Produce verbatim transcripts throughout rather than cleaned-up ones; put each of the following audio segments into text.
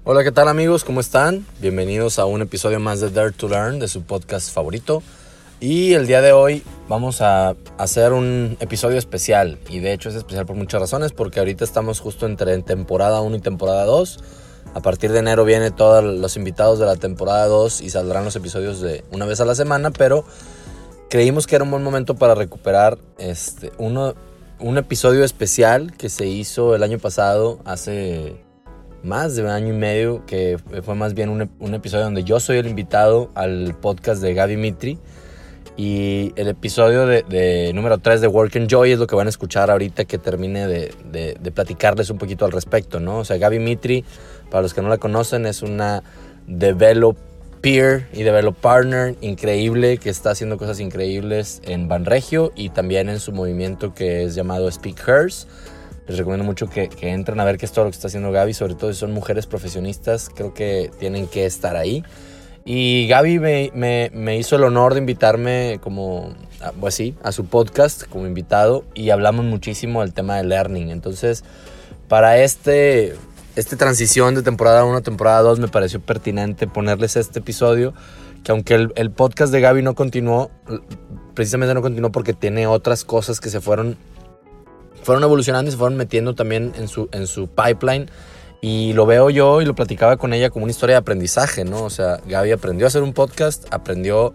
Hola, ¿qué tal amigos? ¿Cómo están? Bienvenidos a un episodio más de Dare to Learn, de su podcast favorito. Y el día de hoy vamos a hacer un episodio especial. Y de hecho es especial por muchas razones, porque ahorita estamos justo entre temporada uno y temporada dos. A partir de enero vienen todos los invitados de la temporada dos y saldrán los episodios de una vez a la semana, pero creímos que era un buen momento para recuperar este, uno, un episodio especial que se hizo el año pasado, hace más de un año y medio, que fue más bien un, un episodio donde yo soy el invitado al podcast de Gaby Mitri. Y el episodio de, de número tres de Work and Joy es lo que van a escuchar ahorita que termine de, de, de platicarles un poquito al respecto, ¿no? O sea, Gaby Mitri, para los que no la conocen, es una developer y develop partner increíble que está haciendo cosas increíbles en Banregio y también en su movimiento que es llamado Speak Hers. Les recomiendo mucho que, que entren a ver qué es todo lo que está haciendo Gaby, sobre todo si son mujeres profesionistas, creo que tienen que estar ahí. Y Gaby me, me, me hizo el honor de invitarme como, pues sí, a su podcast como invitado y hablamos muchísimo del tema de learning. Entonces, para este, este transición de temporada uno a temporada dos me pareció pertinente ponerles este episodio, que aunque el, el podcast de Gaby no continuó, precisamente no continuó porque tiene otras cosas que se fueron fueron evolucionando y se fueron metiendo también en su, en su pipeline. Y lo veo yo y lo platicaba con ella como una historia de aprendizaje, ¿no? O sea, Gaby aprendió a hacer un podcast, aprendió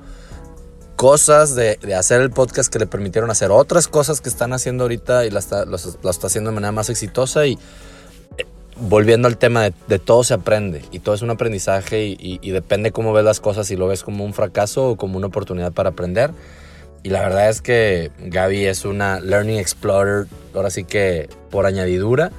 cosas de, de hacer el podcast que le permitieron hacer otras cosas que están haciendo ahorita y las está, los, las está haciendo de manera más exitosa. Y eh, volviendo al tema de, de todo se aprende y todo es un aprendizaje y, y, y depende cómo ves las cosas, si lo ves como un fracaso o como una oportunidad para aprender. Y la verdad es que Gaby es una Learning Explorer, ahora sí que por añadidura.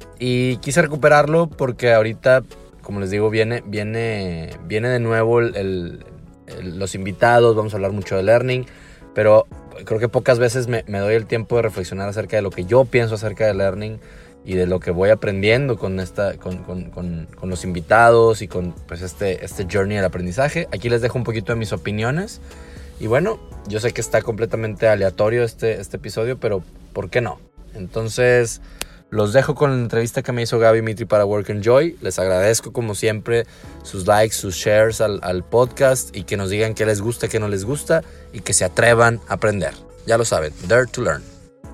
Y quise recuperarlo porque ahorita, como les digo, viene, viene, viene de nuevo el, el, el, los invitados, vamos a hablar mucho de Learning. Pero creo que pocas veces me, me doy el tiempo de reflexionar acerca de lo que yo pienso acerca de Learning y de lo que voy aprendiendo con, esta, con, con, con, con los invitados y con pues, este, este journey del aprendizaje. Aquí les dejo un poquito de mis opiniones. Y bueno, yo sé que está completamente aleatorio este, este episodio, pero ¿por qué no? Entonces, los dejo con la entrevista que me hizo Gaby Mitri para Work and Joy. Les agradezco como siempre sus likes, sus shares al, al podcast y que nos digan qué les gusta, qué no les gusta y que se atrevan a aprender. Ya lo saben, Dare to Learn.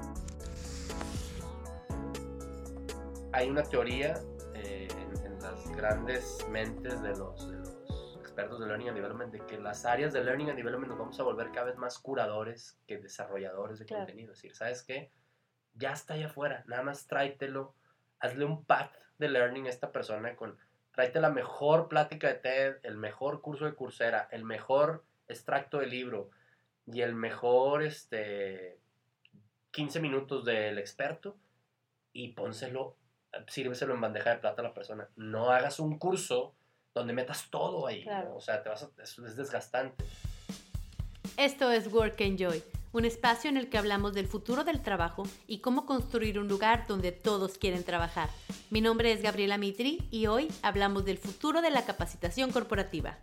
Hay una teoría eh, en, en las grandes mentes de los, de los expertos de Learning and Development de que las áreas de Learning and Development nos vamos a volver cada vez más curadores que desarrolladores de claro. contenido. Es decir, ¿sabes qué? Ya está allá afuera, nada más tráetelo, hazle un pack de learning a esta persona con, tráete la mejor plática de TED, el mejor curso de Coursera, el mejor extracto de libro y el mejor este, quince minutos del experto y pónselo, sírveselo en bandeja de plata a la persona. No hagas un curso donde metas todo ahí, claro. ¿no? O sea, te vas a, es, es desgastante. Esto es Work and Joy, un espacio en el que hablamos del futuro del trabajo y cómo construir un lugar donde todos quieren trabajar. Mi nombre es Gabriela Mitri y hoy hablamos del futuro de la capacitación corporativa.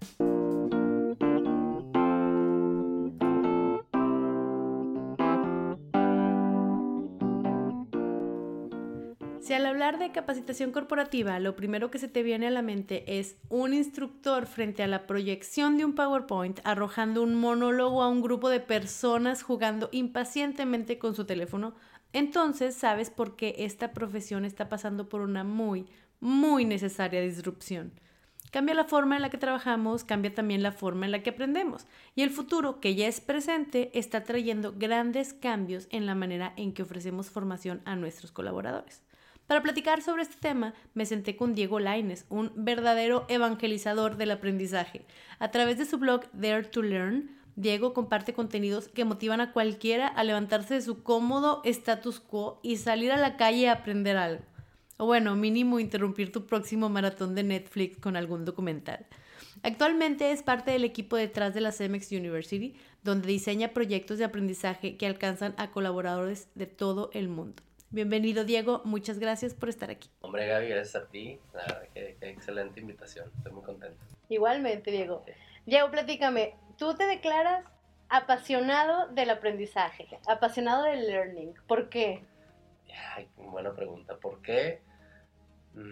Si al hablar de capacitación corporativa, lo primero que se te viene a la mente es un instructor frente a la proyección de un PowerPoint arrojando un monólogo a un grupo de personas jugando impacientemente con su teléfono, entonces sabes por qué esta profesión está pasando por una muy, muy necesaria disrupción. Cambia la forma en la que trabajamos, cambia también la forma en la que aprendemos. Y el futuro, que ya es presente, está trayendo grandes cambios en la manera en que ofrecemos formación a nuestros colaboradores. Para platicar sobre este tema, me senté con Diego Lainez, un verdadero evangelizador del aprendizaje. A través de su blog Dare to Learn, Diego comparte contenidos que motivan a cualquiera a levantarse de su cómodo status quo y salir a la calle a aprender algo. O bueno, mínimo interrumpir tu próximo maratón de Netflix con algún documental. Actualmente es parte del equipo detrás de la Cemex University, donde diseña proyectos de aprendizaje que alcanzan a colaboradores de todo el mundo. Bienvenido, Diego. Muchas gracias por estar aquí. Hombre, Gaby, gracias a ti. La verdad, qué, qué excelente invitación. Estoy muy contento. Igualmente, Diego. Sí. Diego, platícame. Tú te declaras apasionado del aprendizaje, apasionado del learning. ¿Por qué? Ay, buena pregunta. ¿Por qué?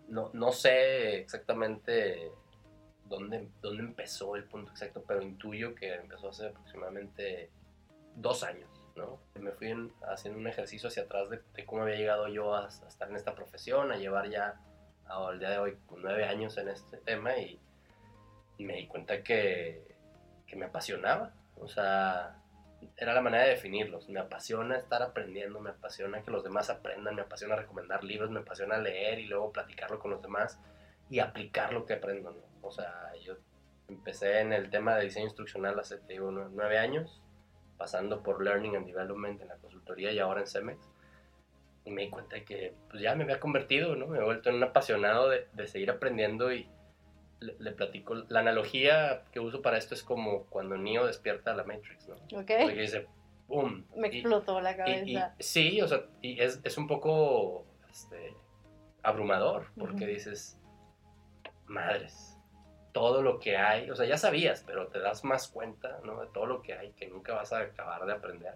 no, no sé exactamente dónde, dónde empezó el punto exacto, pero intuyo que empezó hace aproximadamente dos años, ¿no? Me fui en, haciendo un ejercicio hacia atrás de, de cómo había llegado yo a, a estar en esta profesión, a llevar ya al día de hoy nueve años en este tema, y, y me di cuenta que, que me apasionaba. O sea, era la manera de definirlos. Me apasiona estar aprendiendo, me apasiona que los demás aprendan, me apasiona recomendar libros, me apasiona leer y luego platicarlo con los demás y aplicar lo que aprendo, ¿no? O sea, yo empecé en el tema de diseño instruccional hace, te digo, nueve años, pasando por Learning and Development en la consultoría y ahora en Cemex. Y me di cuenta de que pues, ya me había convertido, ¿no? Me he vuelto en un apasionado de, de seguir aprendiendo, y le, le platico. La analogía que uso para esto es como cuando Neo despierta a la Matrix, ¿no? Ok. Porque dice, ¡pum! Me explotó y, la cabeza. Y, y, sí, o sea, y es, es un poco este, abrumador, porque uh-huh. dices, madres, todo lo que hay, o sea, ya sabías, pero te das más cuenta, ¿no? De todo lo que hay que nunca vas a acabar de aprender.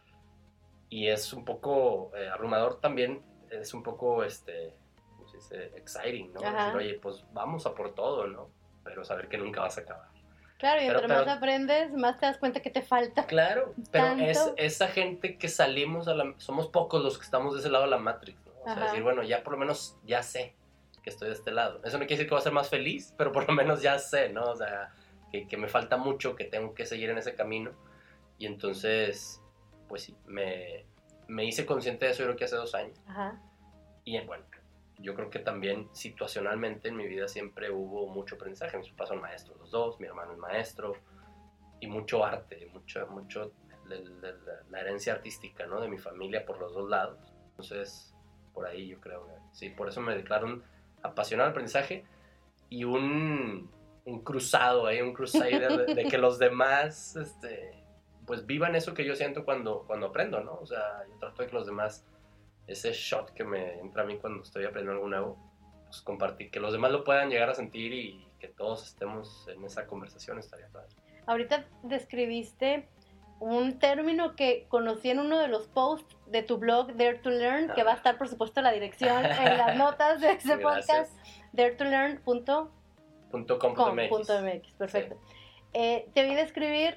Y es un poco eh, abrumador también, es un poco, este, ¿cómo se dice? Exciting, ¿no? Ajá. Decir, oye, pues vamos a por todo, ¿no? Pero saber que nunca vas a acabar. Claro, y pero, entre pero, más aprendes, más te das cuenta que te falta. Claro, pero tanto. es esa gente que salimos a la... Somos pocos los que estamos de ese lado de la Matrix, ¿no? O sea, Ajá. decir, bueno, ya por lo menos ya sé que estoy de este lado. Eso no quiere decir que voy a ser más feliz, pero por lo menos ya sé, ¿no? O sea, que, que me falta mucho, que tengo que seguir en ese camino. Y entonces, pues sí, me... me hice consciente de eso, yo creo que hace dos años. Ajá. Y bueno, yo creo que también situacionalmente en mi vida siempre hubo mucho aprendizaje. Mis papás son maestros los dos, mi hermano es maestro, y mucho arte, mucho, mucho de, de, de, de la herencia artística, ¿no? De mi familia por los dos lados. Entonces, por ahí yo creo que sí, por eso me declaro un apasionado del aprendizaje y un, un cruzado, ¿eh? un crusader de, de que los demás... este pues vivan eso que yo siento cuando, cuando aprendo, ¿no? O sea, yo trato de que los demás, ese shot que me entra a mí cuando estoy aprendiendo algo nuevo, pues compartir, que los demás lo puedan llegar a sentir y que todos estemos en esa conversación, estaría padre. Ahorita describiste un término que conocí en uno de los posts de tu blog, Dare to Learn, ah, que va a estar, por supuesto, la dirección en las notas de este podcast, dare to learn punto com punto m x. Perfecto. Sí. Eh, te vi describir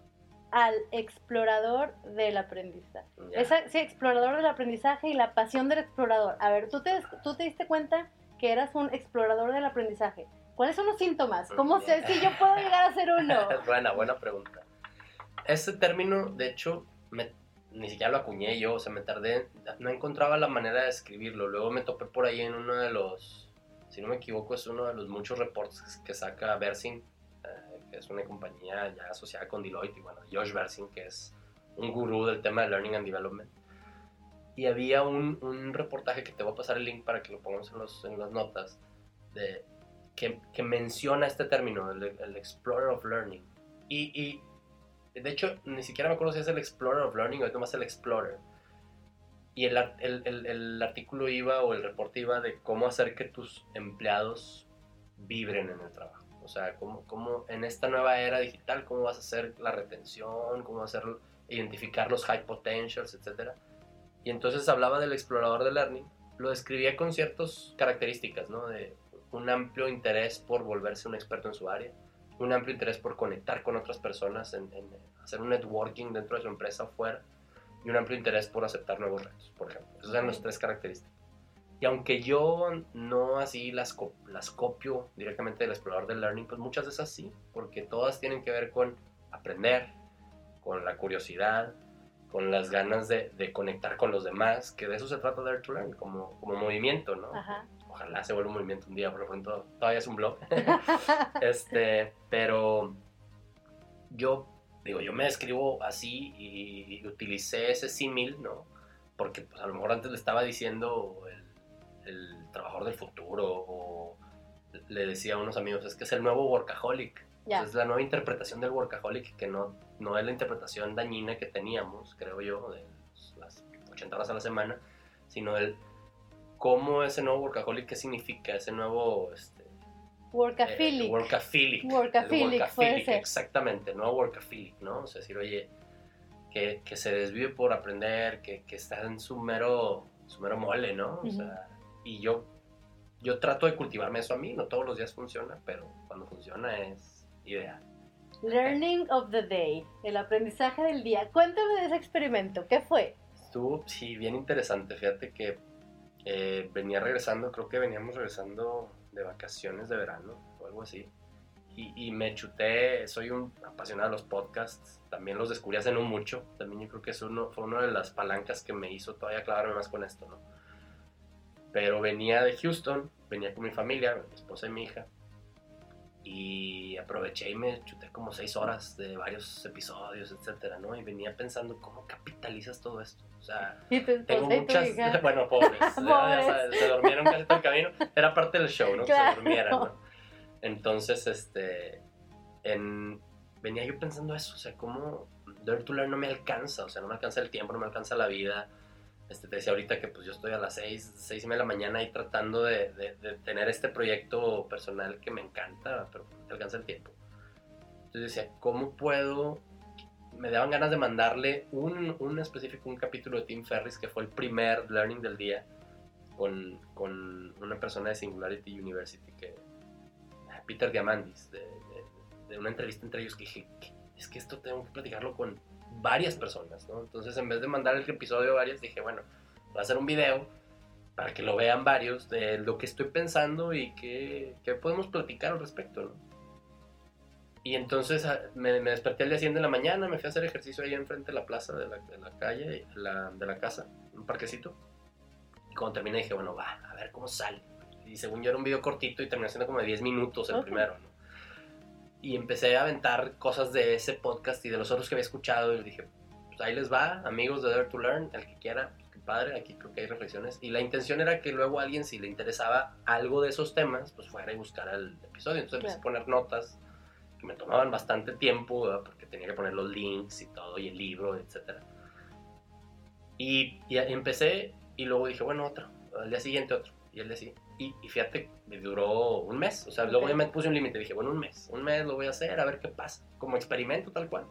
al explorador del aprendizaje. Yeah. Esa, sí, explorador del aprendizaje y la pasión del explorador. A ver, ¿tú te, tú te diste cuenta que eras un explorador del aprendizaje? ¿Cuáles son los síntomas? ¿Cómo sé si yo puedo llegar a ser uno? buena, buena pregunta. Ese término, de hecho, me, ni siquiera lo acuñé yo, o sea, me tardé, no encontraba la manera de escribirlo. Luego me topé por ahí en uno de los, si no me equivoco, es uno de los muchos reports que saca Bersin, que es una compañía ya asociada con Deloitte, y bueno, Josh Bersin, que es un gurú del tema de Learning and Development. Y había un, un reportaje que te voy a pasar el link para que lo pongamos en, los, en las notas, de, que, que menciona este término, el, el Explorer of Learning. Y, y de hecho, ni siquiera me acuerdo si es el Explorer of Learning o es nomás el Explorer. Y el, el, el, el artículo iba, o el reporte iba, de cómo hacer que tus empleados vibren en el trabajo. O sea, cómo, cómo en esta nueva era digital, cómo vas a hacer la retención, cómo vas a hacer, identificar los high potentials, etcétera. Y entonces hablaba del explorador de learning, lo describía con ciertas características, ¿no? De un amplio interés por volverse un experto en su área, un amplio interés por conectar con otras personas, en, en hacer un networking dentro de su empresa o fuera, y un amplio interés por aceptar nuevos retos, por ejemplo. Esas eran las tres características. Y aunque yo no así las, las copio directamente del explorador del learning, pues muchas de esas sí, porque todas tienen que ver con aprender, con la curiosidad, con las ganas de, de conectar con los demás, que de eso se trata Dare to Learn, como, como movimiento, ¿no? Ajá. Ojalá se vuelva un movimiento un día, por lo pronto todavía es un blog. este, pero yo, digo, yo me describo así y, y utilicé ese símil, ¿no? Porque pues, a lo mejor antes le estaba diciendo el el trabajador del futuro, o le decía a unos amigos, es que es el nuevo workaholic. Yeah. O sea, es la nueva interpretación del workaholic, que no, no es la interpretación dañina que teníamos, creo yo, de las ochenta horas a la semana, sino el cómo ese nuevo workaholic, qué significa ese nuevo... Este, workaphilic. Eh, workaphilic. Workaphilic, workaphilic puede ser. Exactamente, nuevo workaphilic, ¿no? O sea, decir, oye, que, que se desvive por aprender, que, que está en su mero, su mero mole, ¿no? O uh-huh. sea, y yo, yo trato de cultivarme eso a mí, no todos los días funciona, pero cuando funciona es ideal. Learning of the day, el aprendizaje del día. Cuéntame de ese experimento, ¿qué fue? Estuvo, sí, bien interesante. Fíjate que eh, venía regresando, creo que veníamos regresando de vacaciones de verano o algo así. Y, y me chuté, soy un apasionado de los podcasts, también los descubrí hace no mucho. También yo creo que es uno, fue una de las palancas que me hizo todavía clavarme más con esto, ¿no? Pero venía de Houston, venía con mi familia, mi esposa y mi hija. Y aproveché y me chuté como seis horas de varios episodios, etcétera, ¿no? Y venía pensando, ¿cómo capitalizas todo esto? O sea, tengo muchas... Bueno, pobres. pobres. Ya, ya sabes, se durmieron casi todo el camino. Era parte del show, ¿no? Claro. Que se durmieran, ¿no? Entonces, este... En, venía yo pensando eso, o sea, ¿cómo Dare to Learn no me alcanza? O sea, no me alcanza el tiempo, no me alcanza la vida. Este, te decía ahorita que pues yo estoy a las seis, seis y media de la mañana ahí tratando de, de, de tener este proyecto personal que me encanta, pero no te alcanza el tiempo. Entonces decía, ¿cómo puedo? Me daban ganas de mandarle un, un específico, un capítulo de Tim Ferriss, que fue el primer learning del día, con, con una persona de Singularity University, que Peter Diamandis, de, de, de una entrevista entre ellos, que dije, es que esto tengo que platicarlo con varias personas, ¿no? Entonces, en vez de mandar el episodio a varias, dije, bueno, voy a hacer un video para que lo vean varios de lo que estoy pensando y que, que podemos platicar al respecto, ¿no? Y entonces me, me desperté al día siguiente de la mañana, me fui a hacer ejercicio ahí enfrente de la plaza de la, de la calle, la, de la casa, un parquecito. Y cuando terminé dije, bueno, va, a ver cómo sale. Y según yo era un video cortito y terminó siendo como de diez minutos el okay. primero, ¿no? Y empecé a aventar cosas de ese podcast y de los otros que había escuchado. Y dije, pues ahí les va, amigos de Dare to Learn, el que quiera, pues qué padre, aquí creo que hay reflexiones. Y la intención era que luego a alguien, si le interesaba algo de esos temas, pues fuera y buscara el episodio. Entonces empecé claro. a poner notas que me tomaban bastante tiempo, ¿verdad? Porque tenía que poner los links y todo, y el libro, etcétera. Y, y empecé, y luego dije, bueno, otro, al día siguiente otro, y el día siguiente. Y, y fíjate, me duró un mes, o sea, okay. luego ya me puse un límite, dije, bueno, un mes, un mes lo voy a hacer, a ver qué pasa, como experimento tal cual.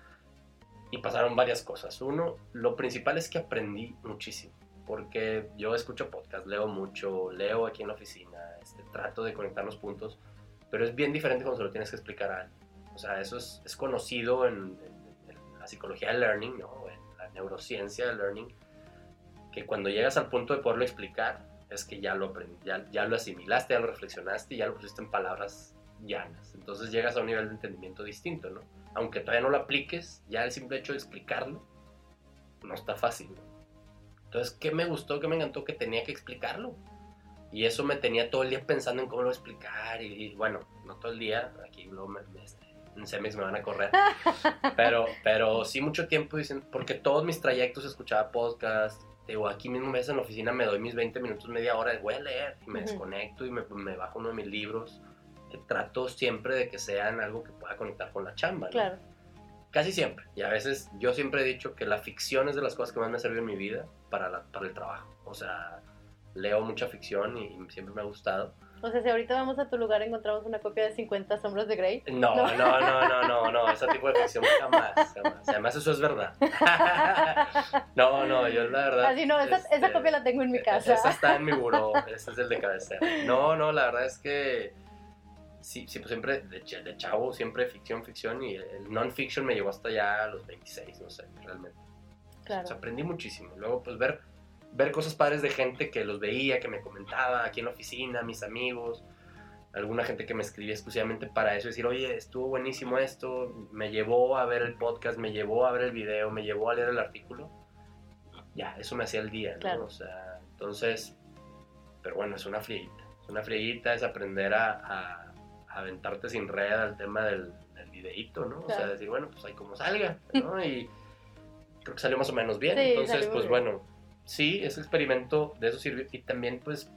Y pasaron varias cosas. Uno, lo principal es que aprendí muchísimo, porque yo escucho podcast, leo mucho, leo aquí en la oficina, este, trato de conectar los puntos, pero es bien diferente cuando se lo tienes que explicar a alguien. O sea, eso es, es conocido en, en, en la psicología del learning, ¿no? En la neurociencia del learning, que cuando llegas al punto de poderlo explicar, es que ya lo aprendí, ya, ya lo asimilaste, ya lo reflexionaste y ya lo pusiste en palabras llanas. Entonces llegas a un nivel de entendimiento distinto, ¿no? Aunque todavía no lo apliques, ya el simple hecho de explicarlo no está fácil, ¿no? Entonces, ¿qué me gustó? ¿Qué me encantó? Que tenía que explicarlo. Y eso me tenía todo el día pensando en cómo lo explicar. Y, y bueno, no todo el día, aquí luego me, me, en Cemex me van a correr. Pero, pero sí mucho tiempo dicen, porque todos mis trayectos escuchaba podcast. Digo, aquí mismo en la oficina me doy mis veinte minutos, media hora, voy a leer y me uh-huh. desconecto y me, me bajo uno de mis libros. Trato siempre de que sean algo que pueda conectar con la chamba, ¿no? Claro. Casi siempre. Y a veces yo siempre he dicho que la ficción es de las cosas que más me ha servido en mi vida para, la, para el trabajo. O sea, leo mucha ficción y, y siempre me ha gustado. O sea, si ahorita vamos a tu lugar encontramos una copia de cincuenta sombras de Grey. No, no, no, no, no, no, no, ese tipo de ficción jamás, jamás. Además eso es verdad. No, no, yo la verdad... Así no, esa, este, esa copia la tengo en mi casa. Esa está en mi buró, ese es el de cabecera. No, no, la verdad es que... Sí, sí, pues siempre, de, de chavo, siempre ficción, ficción, y el non-fiction me llevó hasta ya a los veintiséis, no sé, realmente. Claro. O sea, aprendí muchísimo. Luego, pues, ver, ver cosas padres de gente que los veía, que me comentaba aquí en la oficina, mis amigos, alguna gente que me escribía exclusivamente para eso, decir, oye, estuvo buenísimo esto, me llevó a ver el podcast, me llevó a ver el video, me llevó a leer el artículo. Ya, eso me hacía el día, ¿no? Claro. O sea, entonces, pero bueno, es una frieguita. Es una frieguita, es aprender a... a aventarte sin red al tema del, del videíto, ¿no? Claro. O sea, decir, bueno, pues ahí como salga, ¿no? Y creo que salió más o menos bien. Sí, entonces, pues bien. Bueno, sí, ese experimento de eso sirvió. Y también, pues,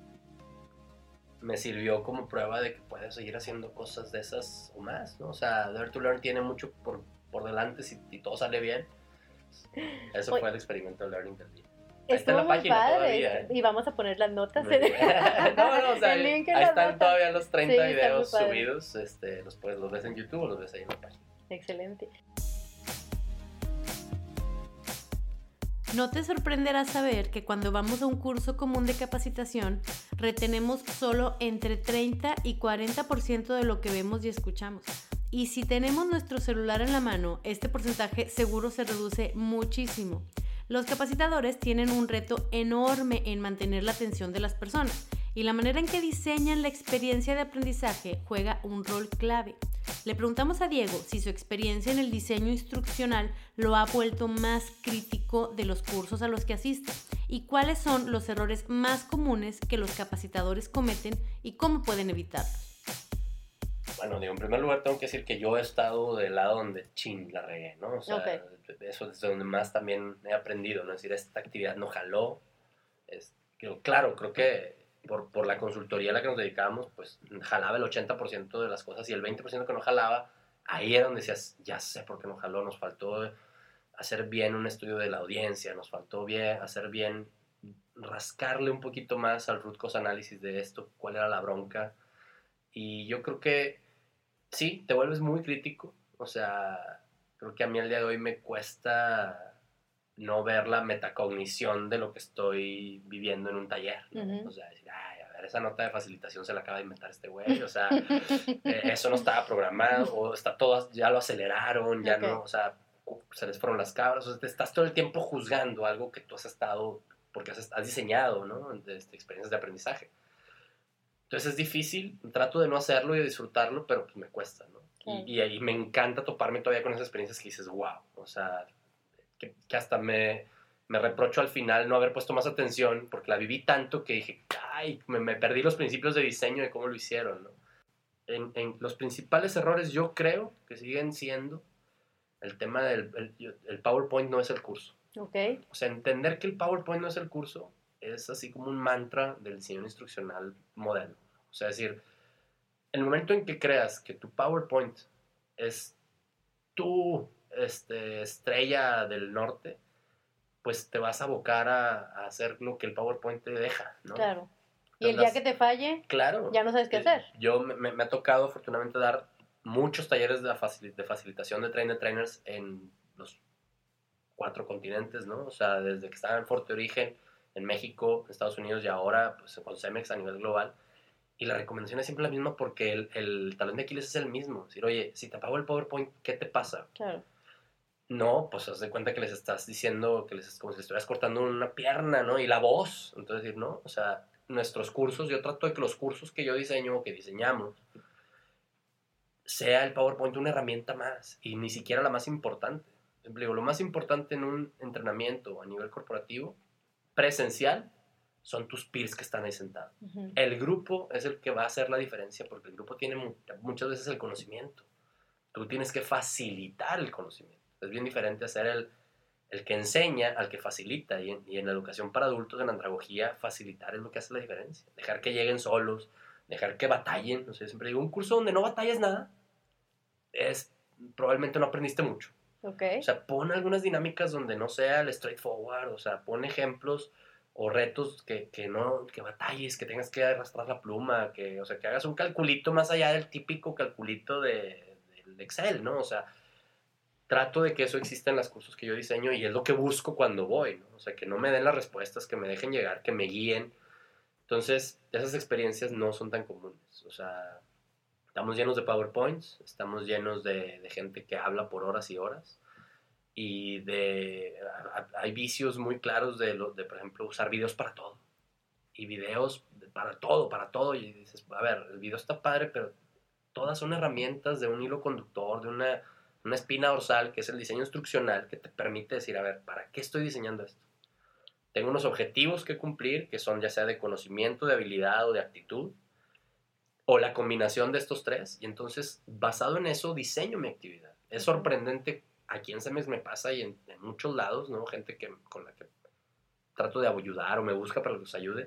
me sirvió como prueba de que puedes seguir haciendo cosas de esas o más, ¿no? O sea, Dare to Learn tiene mucho por, por delante si, si todo sale bien. Eso Oye. fue el experimento de Learning del día. Estuvo está en la muy padre, todavía, ¿eh? Y vamos a poner las notas. No, no, o sea, el link en ahí las están notas. Todavía los treinta Sí, videos subidos, este, los, puedes, los ves en YouTube o los ves ahí en la página. Excelente. No te sorprenderá saber que cuando vamos a un curso común de capacitación, retenemos solo entre treinta y cuarenta por ciento de lo que vemos y escuchamos. Y si tenemos nuestro celular en la mano, este porcentaje seguro se reduce muchísimo. Los capacitadores tienen un reto enorme en mantener la atención de las personas, y la manera en que diseñan la experiencia de aprendizaje juega un rol clave. Le preguntamos a Diego si su experiencia en el diseño instruccional lo ha vuelto más crítico de los cursos a los que asiste, y cuáles son los errores más comunes que los capacitadores cometen y cómo pueden evitarlos. Bueno, digo, en primer lugar tengo que decir que yo he estado del lado donde chin la regué, ¿no? O sea, okay. Eso es donde más también he aprendido, ¿no? Es decir, esta actividad no jaló. Es, claro, creo que por, por la consultoría a la que nos dedicábamos, pues jalaba el ochenta por ciento de las cosas, y el veinte por ciento que no jalaba, ahí era donde decías, ya sé por qué no jaló, nos faltó hacer bien un estudio de la audiencia, nos faltó bien, hacer bien, rascarle un poquito más al root cause análisis de esto, cuál era la bronca. Y yo creo que sí, te vuelves muy crítico. O sea, creo que a mí al día de hoy me cuesta no ver la metacognición de lo que estoy viviendo en un taller, ¿no? Uh-huh. O sea, decir, ay, a ver, esa nota de facilitación se la acaba de inventar este güey. O sea, eh, eso no estaba programado, o está todo, ya lo aceleraron, ya okay. no, o sea, se les fueron las cabras. O sea, te estás todo el tiempo juzgando algo que tú has estado, porque has, has diseñado, ¿no? De, de experiencias de aprendizaje. Entonces es difícil, trato de no hacerlo y de disfrutarlo, pero pues me cuesta, ¿no? Okay. Y, y, y me encanta toparme todavía con esas experiencias que dices, wow, o sea, que, que hasta me, me reprocho al final no haber puesto más atención, porque la viví tanto que dije, ay, me, me perdí los principios de diseño de cómo lo hicieron, ¿no? En, en los principales errores yo creo que siguen siendo el tema del el, el PowerPoint no es el curso. Okay. O sea, entender que el PowerPoint no es el curso es así como un mantra del diseño instruccional moderno. O sea, es decir, el momento en que creas que tu PowerPoint es tu este, estrella del norte, pues te vas a abocar a, a hacer lo que el PowerPoint te deja, ¿no? Claro. Y el día que te falle, claro, ya no sabes qué hacer. Yo me, me ha tocado, afortunadamente, dar muchos talleres de, facil, de facilitación de trainer trainers en los cuatro continentes, ¿no? O sea, desde que estaba en Fuerte Origen, en México, en Estados Unidos y ahora pues, con Cemex a nivel global. Y la recomendación es siempre la misma porque el, el talón de Aquiles es el mismo. Es decir, oye, si te apago el PowerPoint, ¿qué te pasa? Claro. No, pues haz de cuenta que les estás diciendo que les, como si les estuvieras cortando una pierna, ¿no? Y la voz. Entonces, decir, no, o sea, nuestros cursos, yo trato de que los cursos que yo diseño o que diseñamos sea el PowerPoint una herramienta más y ni siquiera la más importante. Digo, lo más importante en un entrenamiento a nivel corporativo presencial son tus peers que están ahí sentados. Uh-huh. El grupo es el que va a hacer la diferencia porque el grupo tiene mu- muchas veces el conocimiento. Tú tienes que facilitar el conocimiento. Es bien diferente hacer el, el que enseña al que facilita. Y en, y en la educación para adultos, en andragogía, facilitar es lo que hace la diferencia. Dejar que lleguen solos, dejar que batallen. O sea, siempre digo, un curso donde no batalles nada, es, probablemente no aprendiste mucho. Okay. O sea, pon algunas dinámicas donde no sea el straightforward, o sea, pon ejemplos o retos que, que no, que batalles, que tengas que arrastrar la pluma, que, o sea, que hagas un calculito más allá del típico calculito de, del Excel, ¿no? O sea, trato de que eso exista en los cursos que yo diseño y es lo que busco cuando voy, ¿no? O sea, que no me den las respuestas, que me dejen llegar, que me guíen. Entonces, esas experiencias no son tan comunes, o sea, estamos llenos de PowerPoints, estamos llenos de, de gente que habla por horas y horas y de, hay vicios muy claros de, lo, de, por ejemplo, usar videos para todo y videos para todo, para todo y dices, a ver, el video está padre, pero todas son herramientas de un hilo conductor, de una, una espina dorsal que es el diseño instruccional que te permite decir, a ver, ¿para qué estoy diseñando esto? Tengo unos objetivos que cumplir que son ya sea de conocimiento, de habilidad o de actitud o la combinación de estos tres, y entonces, basado en eso, diseño mi actividad. Es sorprendente, aquí en Cemex me pasa y en, en muchos lados, ¿no? Gente que, con la que trato de ayudar o me busca para que los ayude,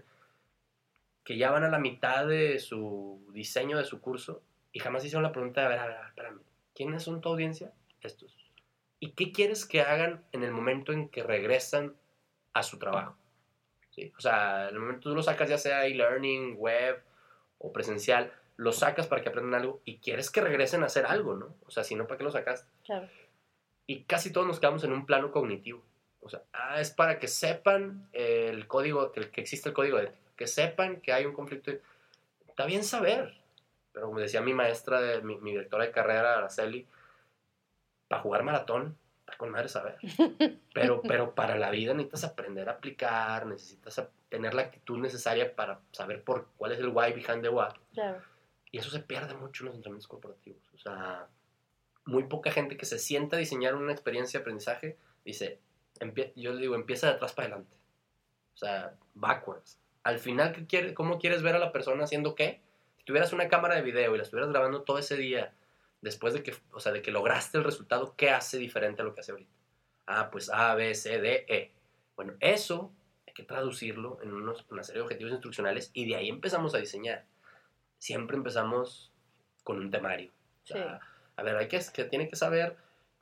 que ya van a la mitad de su diseño de su curso y jamás hicieron la pregunta de, a ver, a ver, a ver, espérame, ¿quiénes son tu audiencia? Estos. ¿Y qué quieres que hagan en el momento en que regresan a su trabajo? ¿Sí? O sea, en el momento tú lo sacas ya sea e-learning, web o presencial, lo sacas para que aprendan algo y quieres que regresen a hacer algo, ¿no? O sea, si no, ¿para qué lo sacas? Claro. Y casi todos nos quedamos en un plano cognitivo. O sea, ah, es para que sepan el código, que, que existe el código de ética, que sepan que hay un conflicto. Está bien saber, pero como decía mi maestra, de, mi, mi directora de carrera, Araceli, para jugar maratón, está con madre saber. Pero, pero para la vida necesitas aprender a aplicar, necesitas a tener la actitud necesaria para saber por cuál es el why behind the what. Claro. Y eso se pierde mucho en los entrenamientos corporativos. O sea, muy poca gente que se sienta a diseñar una experiencia de aprendizaje dice, empie- yo le digo, empieza de atrás para adelante. O sea, backwards. Al final, ¿qué quiere, ¿cómo quieres ver a la persona haciendo qué? Si tuvieras una cámara de video y la estuvieras grabando todo ese día, después de que, o sea, de que lograste el resultado, ¿qué hace diferente a lo que hace ahorita? Ah, pues A, B, C, D, E. Bueno, eso hay que traducirlo en unos, una serie de objetivos instruccionales y de ahí empezamos a diseñar. Siempre empezamos con un temario. O sea, sí. A ver, hay que, que tiene que saber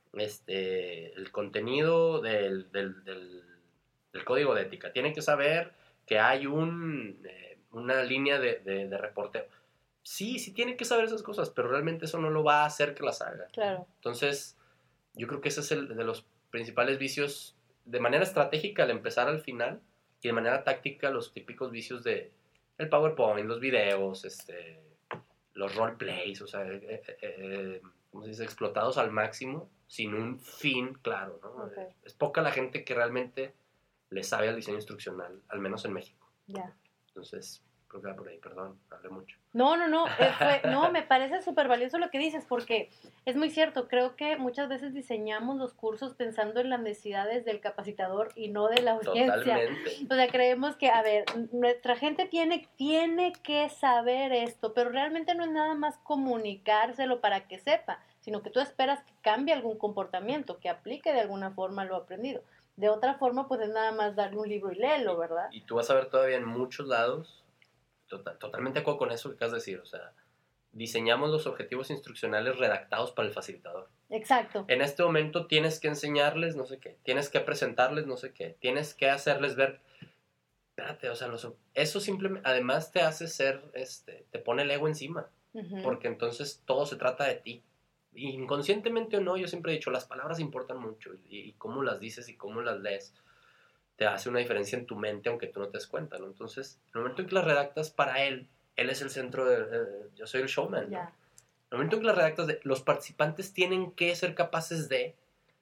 este, el contenido del, del, del, del código de ética. Tiene que saber que hay un, eh, una línea de, de, de reporteo. Sí, sí tiene que saber esas cosas, pero realmente eso no lo va a hacer que las haga. Claro. Entonces, yo creo que ese es el de los principales vicios, de manera estratégica al empezar al final, y de manera táctica los típicos vicios de el PowerPoint, los videos, este, los roleplays, o sea, eh, eh, eh, ¿cómo se dice? Explotados al máximo, sin un fin claro, ¿no? Okay. Es poca la gente que realmente le sabe al diseño instruccional, al menos en México. Ya. Yeah. Entonces, creo que va por ahí, perdón, hablé mucho. No, no, no, eh, fue, no, me parece súper valioso lo que dices, porque es muy cierto, creo que muchas veces diseñamos los cursos pensando en las necesidades del capacitador y no de la audiencia. Totalmente. O sea, creemos que, a ver, nuestra gente tiene, tiene que saber esto, pero realmente no es nada más comunicárselo para que sepa, sino que tú esperas que cambie algún comportamiento, que aplique de alguna forma lo aprendido. De otra forma, pues es nada más darle un libro y léelo, ¿verdad? Y, y tú vas a ver todavía en muchos lados, total, totalmente de acuerdo con eso que acabas de decir, o sea, diseñamos los objetivos instruccionales redactados para el facilitador. Exacto. En este momento tienes que enseñarles no sé qué, tienes que presentarles no sé qué, tienes que hacerles ver, espérate, o sea, los, eso simplemente, además te hace ser, este, te pone el ego encima, uh-huh. Porque entonces todo se trata de ti. Inconscientemente o no, yo siempre he dicho, las palabras importan mucho y, y cómo las dices y cómo las lees te hace una diferencia en tu mente aunque tú no te des cuenta, ¿no? Entonces, en el momento en que las redactas para él, él es el centro de, eh, yo soy el showman, ¿no? Yeah. En el momento en que las redactas, de, los participantes tienen que ser capaces de,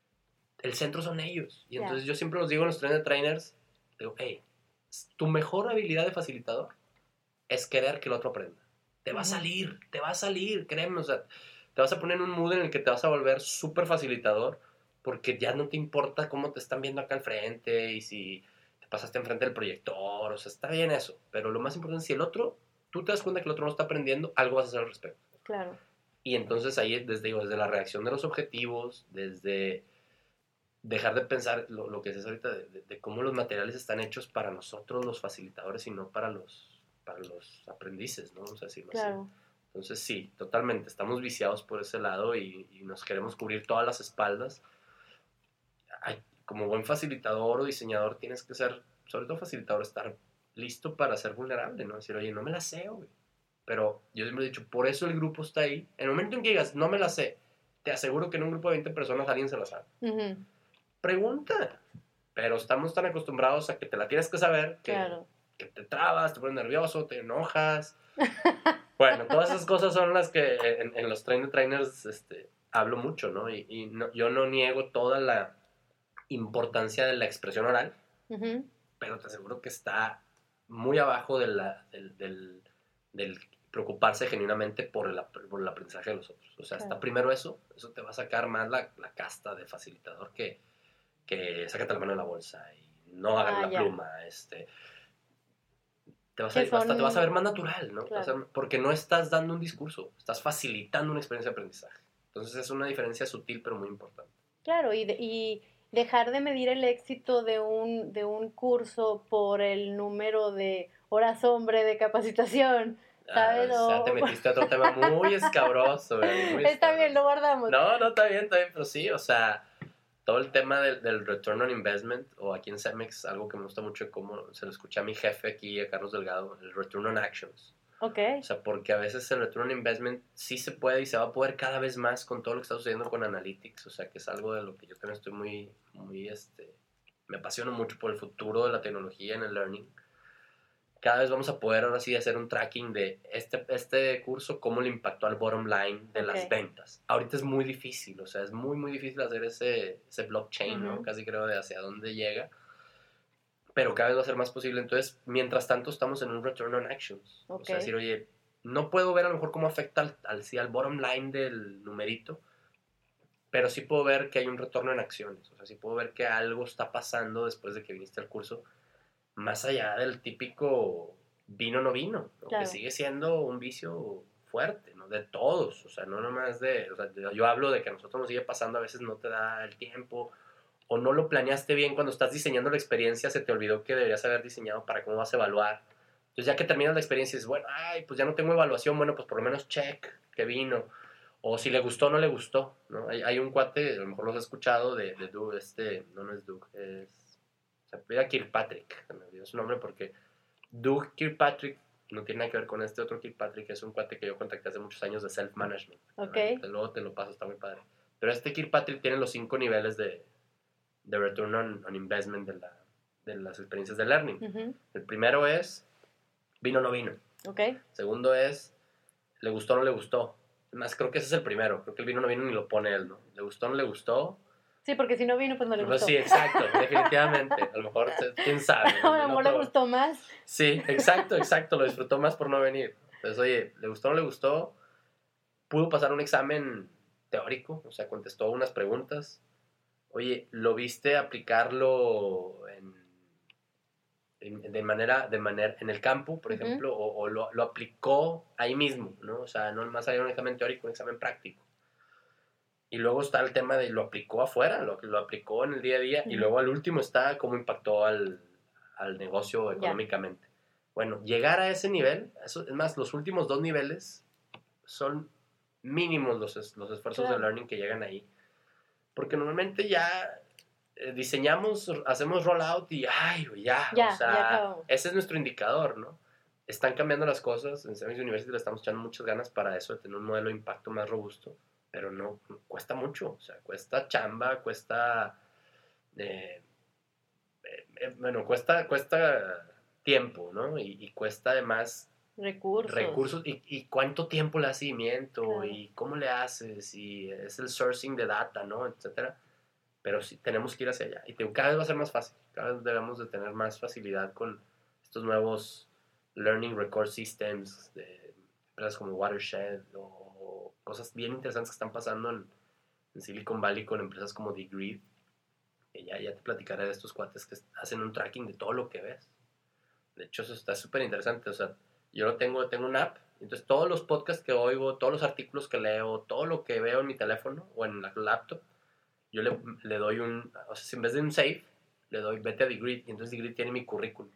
el centro son ellos, y entonces yeah. Yo siempre los digo a los trainer trainers, digo, hey, tu mejor habilidad de facilitador es querer que el otro aprenda, te va uh-huh. a salir, te va a salir, créeme, o sea, te vas a poner en un mood en el que te vas a volver súper facilitador, porque ya no te importa cómo te están viendo acá al frente y si te pasaste enfrente del proyector, o sea, está bien eso, pero lo más importante es si el otro, tú te das cuenta que el otro no está aprendiendo, algo vas a hacer al respecto. Claro. Y entonces ahí, desde, digo, desde la reacción de los objetivos, desde dejar de pensar lo, lo que es ahorita, de, de, de cómo los materiales están hechos para nosotros los facilitadores y no para los, para los aprendices, ¿no? Vamos a decirlo claro. así. Entonces sí, totalmente, estamos viciados por ese lado y, y nos queremos cubrir todas las espaldas. Ay, como buen facilitador o diseñador tienes que ser, sobre todo facilitador, estar listo para ser vulnerable, ¿no? Decir, oye, no me la sé, güey. Pero yo siempre he dicho, por eso el grupo está ahí. En el momento en que digas, no me la sé, te aseguro que en un grupo de veinte personas alguien se la sabe. Uh-huh. Pregunta. Pero estamos tan acostumbrados a que te la tienes que saber que, claro. que te trabas, te pones nervioso, te enojas. Bueno, todas esas cosas son las que en, en los trainer trainers este, hablo mucho, ¿no? Y, y no, yo no niego toda la importancia de la expresión oral, uh-huh. pero te aseguro que está muy abajo de la, del, del, del preocuparse genuinamente por el, por el aprendizaje de los otros. O sea, claro. Está primero eso, eso te va a sacar más la, la casta de facilitador que, que sácate la mano de la bolsa y no hagas ah, la ya. pluma, este... Te vas, a, son... hasta te vas a ver más natural, ¿no? Claro. O sea, porque no estás dando un discurso, estás facilitando una experiencia de aprendizaje. Entonces es una diferencia sutil pero muy importante. Claro, y, de, y dejar de medir el éxito de un, de un curso por el número de horas hombre de capacitación, ¿sabes? Ah, o sea, te metiste a otro tema muy escabroso. Muy está escabroso. Bien, lo guardamos. No, no, está bien, está bien, pero sí, o sea... Todo el tema del, del return on investment, o aquí en Cemex, algo que me gusta mucho, como se lo escuché a mi jefe aquí, a Carlos Delgado, el return on actions. Ok. O sea, porque a veces el return on investment sí se puede y se va a poder cada vez más con todo lo que está sucediendo con Analytics. O sea, que es algo de lo que yo también estoy muy, muy, este, me apasiono mucho por el futuro de la tecnología en el learning. Cada vez vamos a poder ahora sí hacer un tracking de este, este curso, cómo le impactó al bottom line de okay. las ventas. Ahorita es muy difícil, o sea, es muy, muy difícil hacer ese, ese blockchain, uh-huh. ¿no? Casi creo de hacia dónde llega. Pero cada vez va a ser más posible. Entonces, mientras tanto, estamos en un return on actions. Okay. O sea, decir, oye, no puedo ver a lo mejor cómo afecta al, al, sí, al bottom line del numerito, pero sí puedo ver que hay un retorno en acciones. O sea, sí puedo ver que algo está pasando después de que viniste al curso, más allá del típico vino no vino, ¿no? Claro. Que sigue siendo un vicio fuerte, ¿no? De todos, o sea, no nomás de, o sea, yo hablo de que a nosotros nos sigue pasando, a veces no te da el tiempo, o no lo planeaste bien cuando estás diseñando la experiencia, se te olvidó que deberías haber diseñado para cómo vas a evaluar. Entonces ya que terminas la experiencia dices, bueno, ay, pues ya no tengo evaluación, bueno, pues por lo menos check, que vino, o si le gustó o no le gustó, ¿no? Hay, hay un cuate, a lo mejor los he escuchado, de, de Doug, este, no, no es Doug, es... Se apellida Kirkpatrick, me olvidó su nombre porque Doug Kirkpatrick no tiene nada que ver con este otro Kirkpatrick, que es un cuate que yo contacté hace muchos años de self-management. Okay. ¿Verdad? Luego te lo paso, está muy padre. Pero este Kirkpatrick tiene los cinco niveles de, de return on, on investment de, la, de las experiencias de learning. Uh-huh. El primero es, vino o no vino. Okay. Segundo es, le gustó o no le gustó. Más creo que ese es el primero, creo que el vino o no vino ni lo pone él, ¿no? Le gustó o no le gustó. Sí, porque si no vino, pues no le gustó. Pues sí, exacto, definitivamente. A lo mejor, quién sabe. A lo mejor le gustó más. Sí, exacto, exacto. Lo disfrutó más por no venir. Entonces, oye, ¿le gustó o no le gustó? Pudo pasar un examen teórico, o sea, contestó unas preguntas. Oye, ¿lo viste aplicarlo en, en, de manera, de manera, en el campo, por ejemplo? Uh-huh. O, o lo, lo aplicó ahí mismo, ¿no? O sea, no más había un examen teórico, un examen práctico. Y luego está el tema de lo aplicó afuera, lo, lo aplicó en el día a día. Uh-huh. Y luego al último está cómo impactó al, al negocio económicamente. Yeah. Bueno, llegar a ese nivel, eso, es más, los últimos dos niveles son mínimos los, los esfuerzos claro. de learning que llegan ahí. Porque normalmente ya eh, diseñamos, hacemos rollout y ¡ay, ya! ya o sea, ya ese es nuestro indicador, ¿no? Están cambiando las cosas. En Cemex University le estamos echando muchas ganas para eso, de tener un modelo de impacto más robusto. Pero no, cuesta mucho, o sea, cuesta chamba, cuesta, eh, eh, bueno, cuesta, cuesta tiempo, ¿no? Y, y cuesta además recursos, recursos y, y cuánto tiempo le das seguimiento, claro. Y cómo le haces, y es el sourcing de data, ¿no? Etcétera. Pero sí, tenemos que ir hacia allá. Y te, cada vez va a ser más fácil, cada vez debemos de tener más facilidad con estos nuevos Learning Record Systems de empresas como Watershed o cosas bien interesantes que están pasando en, en Silicon Valley con empresas como Degreed, que ya, ya te platicaré de estos cuates que hacen un tracking de todo lo que ves. De hecho, eso está súper interesante. O sea, yo lo tengo, tengo una app, entonces todos los podcasts que oigo, todos los artículos que leo, todo lo que veo en mi teléfono o en la laptop, yo le, le doy un, o sea, si en vez de un save, le doy vete a Degreed, y entonces Degreed tiene mi currículum.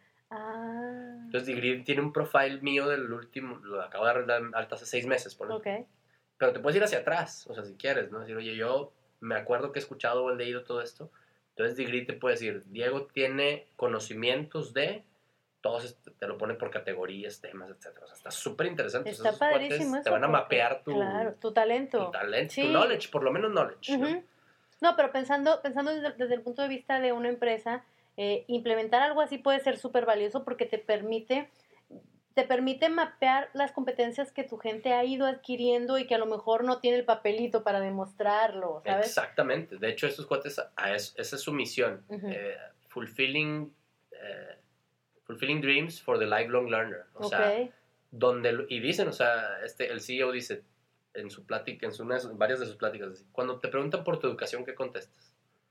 Ah. Entonces Degreed tiene un profile mío del último, lo acabo de dar alta hace seis meses, por ejemplo. Okay. Pero te puedes ir hacia atrás, o sea, si quieres, ¿no? Decir, oye, yo me acuerdo que he escuchado o he leído todo esto. Entonces, Degreed te puede decir, Diego tiene conocimientos de, todos te lo pone por categorías, temas, etcétera. O sea, está súper interesante. Está esos padrísimo eso. Te van a mapear tu, claro, tu talento. Tu talento, sí. tu knowledge, por lo menos knowledge. Uh-huh. ¿no? no, pero pensando, pensando desde, desde el punto de vista de una empresa, eh, implementar algo así puede ser súper valioso porque te permite... te permite mapear las competencias que tu gente ha ido adquiriendo y que a lo mejor no tiene el papelito para demostrarlo, ¿sabes? Exactamente. De hecho, estos cuates, esa es su misión. Uh-huh. Eh, fulfilling, eh, fulfilling dreams for the lifelong learner. O okay. sea, donde, y dicen, o sea, este, el C E O dice en su plática, en, su, en varias de sus pláticas, así, cuando te preguntan por tu educación, ¿qué contestas?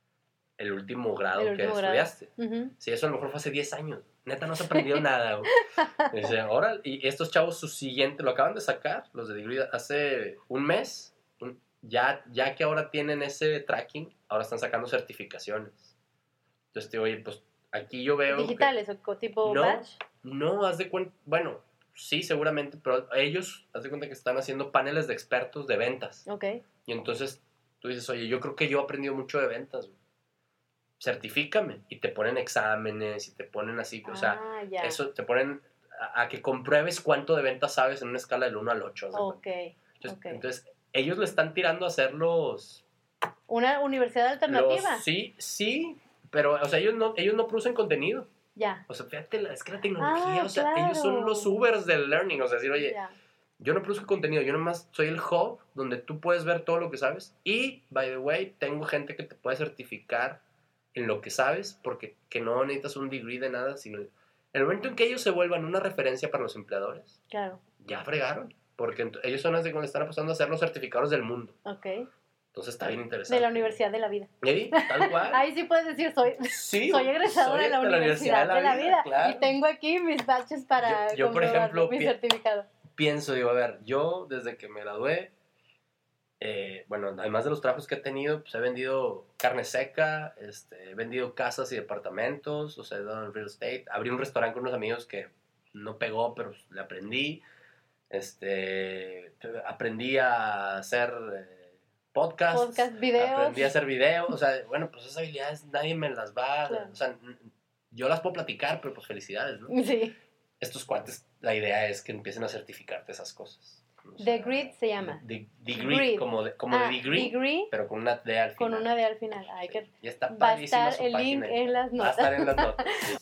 El último grado el último que grado. estudiaste. Uh-huh. Sí, eso a lo mejor fue hace diez años. Neta, no has aprendido nada. Y, dice, ahora, y estos chavos, su siguiente, lo acaban de sacar, los de Degreed, hace un mes. Un, ya, ya que ahora tienen ese tracking, ahora están sacando certificaciones. Entonces, te oye, pues aquí yo veo... ¿Digitales que, o tipo no, batch? No, haz de cuenta... Bueno, sí, seguramente, pero ellos, haz de cuenta que están haciendo paneles de expertos de ventas. Ok. Y entonces tú dices, oye, yo creo que yo he aprendido mucho de ventas, güey. Certifícame, y te ponen exámenes y te ponen así, ah, o sea, ya. eso te ponen a, a que compruebes cuánto de ventas sabes en una escala del uno al ocho. Ok, entonces, okay. entonces, ellos le están tirando a hacer los... ¿Una universidad alternativa? Los, sí, sí, pero, o sea, ellos no, ellos no producen contenido. Ya. O sea, fíjate, la, es que la tecnología, Ah, o sea, claro. ellos son los Ubers del learning. O sea, decir, oye, Ya. yo no produzco contenido, yo nomás soy el hub donde tú puedes ver todo lo que sabes. Y, by the way, tengo gente que te puede certificar en lo que sabes, porque que no necesitas un degree de nada, sino el momento en que ellos se vuelvan una referencia para los empleadores, Claro. ya fregaron, porque ent- ellos son las de que le están apostando a ser los certificadores del mundo. Ok. Entonces está bien interesante. De la Universidad de la Vida. ¿Sí? Tal cual. Ahí sí puedes decir, soy, Sí, soy egresado soy de la Universidad de la Vida. claro. Y tengo aquí mis badges para Yo- yo, por comprobar ejemplo, mi pi- certificado. Pienso, digo, a ver, yo desde que me gradué, eh, bueno, además de los trabajos que he tenido, pues he vendido carne seca, este, he vendido casas y departamentos, o sea, he dado en real estate, abrí un restaurante con unos amigos que no pegó, pero le aprendí, este, aprendí a hacer eh, podcasts, Podcast, videos. aprendí a hacer videos, o sea, bueno, pues esas habilidades nadie me las va, Claro. o sea, n- yo las puedo platicar, pero pues felicidades, ¿no? Sí. Estos cuates, la idea es que empiecen a certificarte esas cosas. O The sea, Grid se llama. de- degree, Grid. como de, como Ah, de degree, degree pero con una D al final. con una D al final. Ay, que Y está va a padrísima estar su el link página. en las Va a notas. estar en las notas. sí.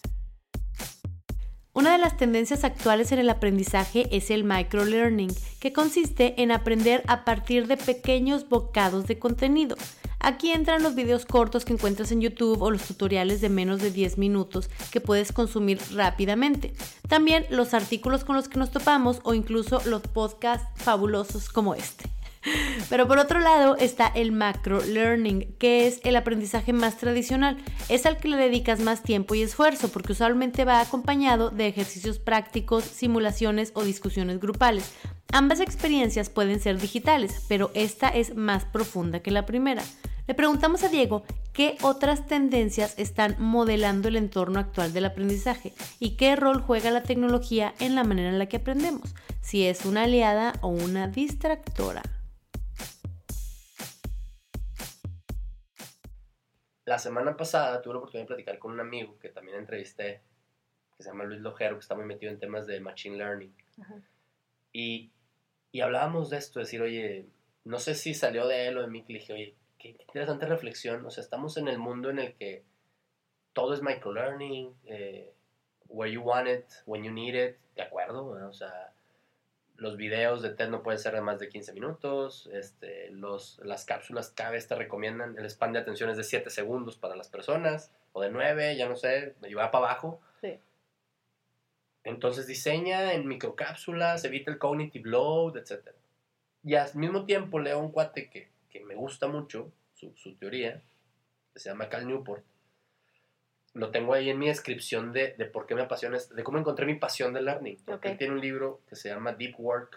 Una de las tendencias actuales en el aprendizaje es el microlearning, que consiste en aprender a partir de pequeños bocados de contenido. Aquí entran los videos cortos que encuentras en YouTube o los tutoriales de menos de diez minutos que puedes consumir rápidamente. También los artículos con los que nos topamos o incluso los podcasts fabulosos como este. Pero por otro lado está el macro-learning, que es el aprendizaje más tradicional. Es al que le dedicas más tiempo y esfuerzo, porque usualmente va acompañado de ejercicios prácticos, simulaciones o discusiones grupales. Ambas experiencias pueden ser digitales, pero esta es más profunda que la primera. Le preguntamos a Diego qué otras tendencias están modelando el entorno actual del aprendizaje y qué rol juega la tecnología en la manera en la que aprendemos, si es una aliada o una distractora. La semana pasada tuve la oportunidad de platicar con un amigo que también entrevisté, que se llama Luis Lojero, que está muy metido en temas de Machine Learning. Ajá. Y, y hablábamos de esto, decir, oye, no sé si salió de él o de mí, que le dije, oye, qué, qué interesante reflexión. O sea, estamos en el mundo en el que todo es microlearning, eh, where you want it, when you need it, de acuerdo, ¿no? O sea, los videos de TED no pueden ser de más de quince minutos, este, los, las cápsulas cada vez te recomiendan, el span de atención es de siete segundos para las personas, o de nueve, ya no sé, me lleva para abajo. Sí. Entonces diseña en microcápsulas, evita el cognitive load, etcétera. Y al mismo tiempo leo un cuate que, que me gusta mucho, su, su teoría, que se llama Cal Newport. Lo tengo ahí en mi descripción de, de por qué me apasiona, de cómo encontré mi pasión del learning. Porque Okay. él tiene un libro que se llama Deep Work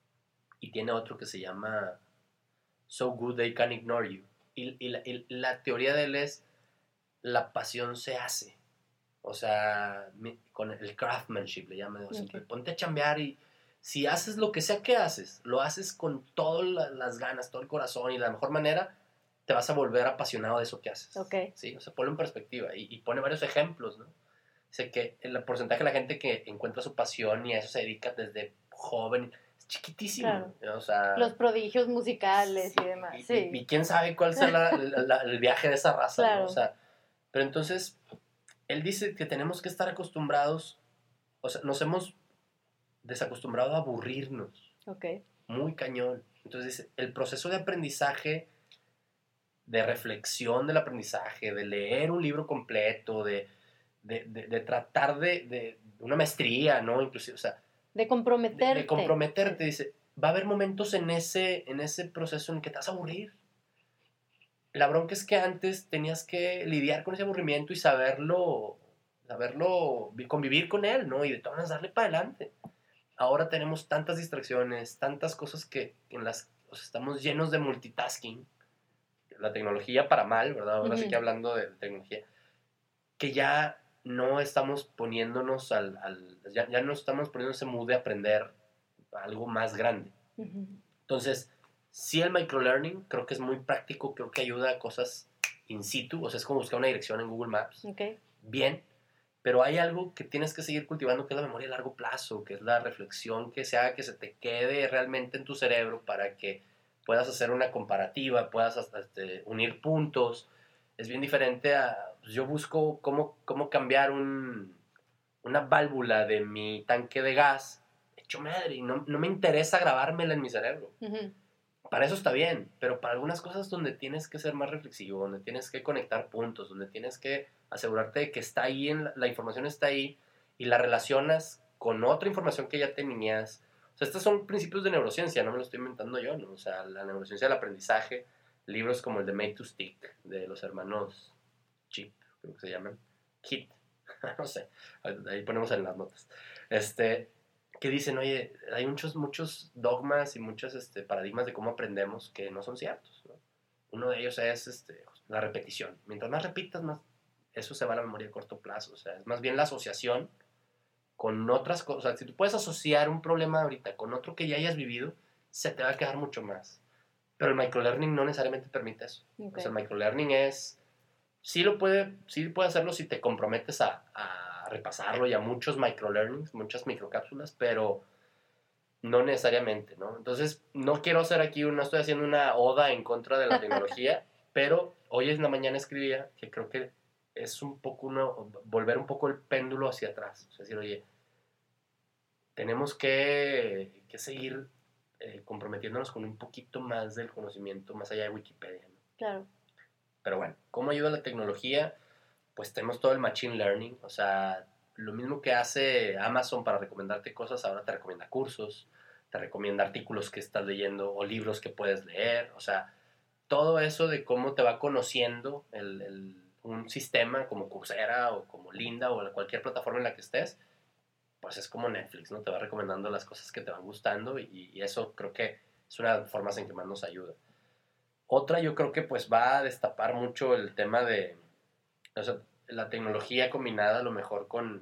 y tiene otro que se llama So Good They Can Ignore You. Y, y, la, y la teoría de él es, la pasión se hace. O sea, mi, con el craftsmanship le llaman. O sea, Okay. ponte a chambear y si haces lo que sea que haces, lo haces con todas la, las ganas, todo el corazón y de la mejor manera, te vas a volver apasionado de eso que haces. Okay. ¿Sí? O sea, ponlo en perspectiva y, y pone varios ejemplos, ¿no? Dice que el porcentaje de la gente que encuentra su pasión y a eso se dedica desde joven es chiquitísimo. Claro. ¿no? O sea, Los prodigios musicales y demás. y, Sí. y, y quién sabe cuál sea la, la, el viaje de esa raza, Claro. ¿no? O sea, pero entonces, él dice que tenemos que estar acostumbrados, o sea, nos hemos desacostumbrado a aburrirnos. Ok. Muy cañón. Entonces dice, el proceso de aprendizaje, de reflexión del aprendizaje, de leer un libro completo, de, de, de, de tratar de, de una maestría, ¿no? Inclusive, o sea, De comprometerte. de, de comprometerte, dice, va a haber momentos en ese, en ese proceso en que te vas a aburrir. La bronca es que antes tenías que lidiar con ese aburrimiento y saberlo, saberlo, convivir con él, ¿no? Y de todas maneras darle para adelante. Ahora tenemos tantas distracciones, tantas cosas que en las, o sea, estamos llenos de multitasking. La tecnología para mal, ¿verdad? Ahora Uh-huh. sí que hablando de tecnología, que ya no estamos poniéndonos al, al ya, ya no estamos poniendo ese mood de aprender algo más grande. Uh-huh. Entonces, sí, el microlearning creo que es muy práctico, creo que ayuda a cosas in situ, o sea, es como buscar una dirección en Google Maps. Ok. Bien, pero hay algo que tienes que seguir cultivando, que es la memoria a largo plazo, que es la reflexión que se haga, que se te quede realmente en tu cerebro para que puedas hacer una comparativa, puedas este, unir puntos. Es bien diferente a, pues yo busco cómo, cómo cambiar un, una válvula de mi tanque de gas, hecho madre, y no, no me interesa grabármela en mi cerebro. Uh-huh. Para eso está bien, pero para algunas cosas donde tienes que ser más reflexivo, donde tienes que conectar puntos, donde tienes que asegurarte de que está ahí, en la, la información está ahí, y la relacionas con otra información que ya tenías. O sea, estos son principios de neurociencia, no me lo estoy inventando yo, ¿no? O sea, la neurociencia del aprendizaje, libros como el de Made to Stick, de los hermanos Chip, creo que se llaman, Kit, no sé, ahí ponemos en las notas, este, que dicen, oye, hay muchos, muchos dogmas y muchos este, paradigmas de cómo aprendemos que no son ciertos, ¿no? Uno de ellos es este, la repetición. Mientras más repitas, más eso se va a la memoria a corto plazo. O sea, es más bien la asociación con otras cosas. O sea, si tú puedes asociar un problema ahorita con otro que ya hayas vivido, se te va a quedar mucho más. Pero el microlearning no necesariamente permite eso. Okay. O sea, el microlearning es... Sí, lo puede, sí puede hacerlo si te comprometes a, a repasarlo y a muchos microlearnings, muchas microcápsulas, pero no necesariamente, ¿no? Entonces, no quiero hacer aquí, no estoy haciendo una oda en contra de la tecnología, pero hoy en la mañana escribía que creo que es un poco uno, volver un poco el péndulo hacia atrás. Es decir, oye, tenemos que, que seguir eh, comprometiéndonos con un poquito más del conocimiento, más allá de Wikipedia, ¿no? Claro. Pero bueno, ¿cómo ayuda la tecnología? Pues tenemos todo el machine learning, o sea, lo mismo que hace Amazon para recomendarte cosas, ahora te recomienda cursos, te recomienda artículos que estás leyendo o libros que puedes leer, o sea, todo eso de cómo te va conociendo el, el, un sistema como Coursera o como Linda o cualquier plataforma en la que estés, pues es como Netflix, ¿no? Te va recomendando las cosas que te van gustando y, y eso creo que es una de las formas en que más nos ayuda. Otra yo creo que pues va a destapar mucho el tema de, o sea, la tecnología combinada a lo mejor con,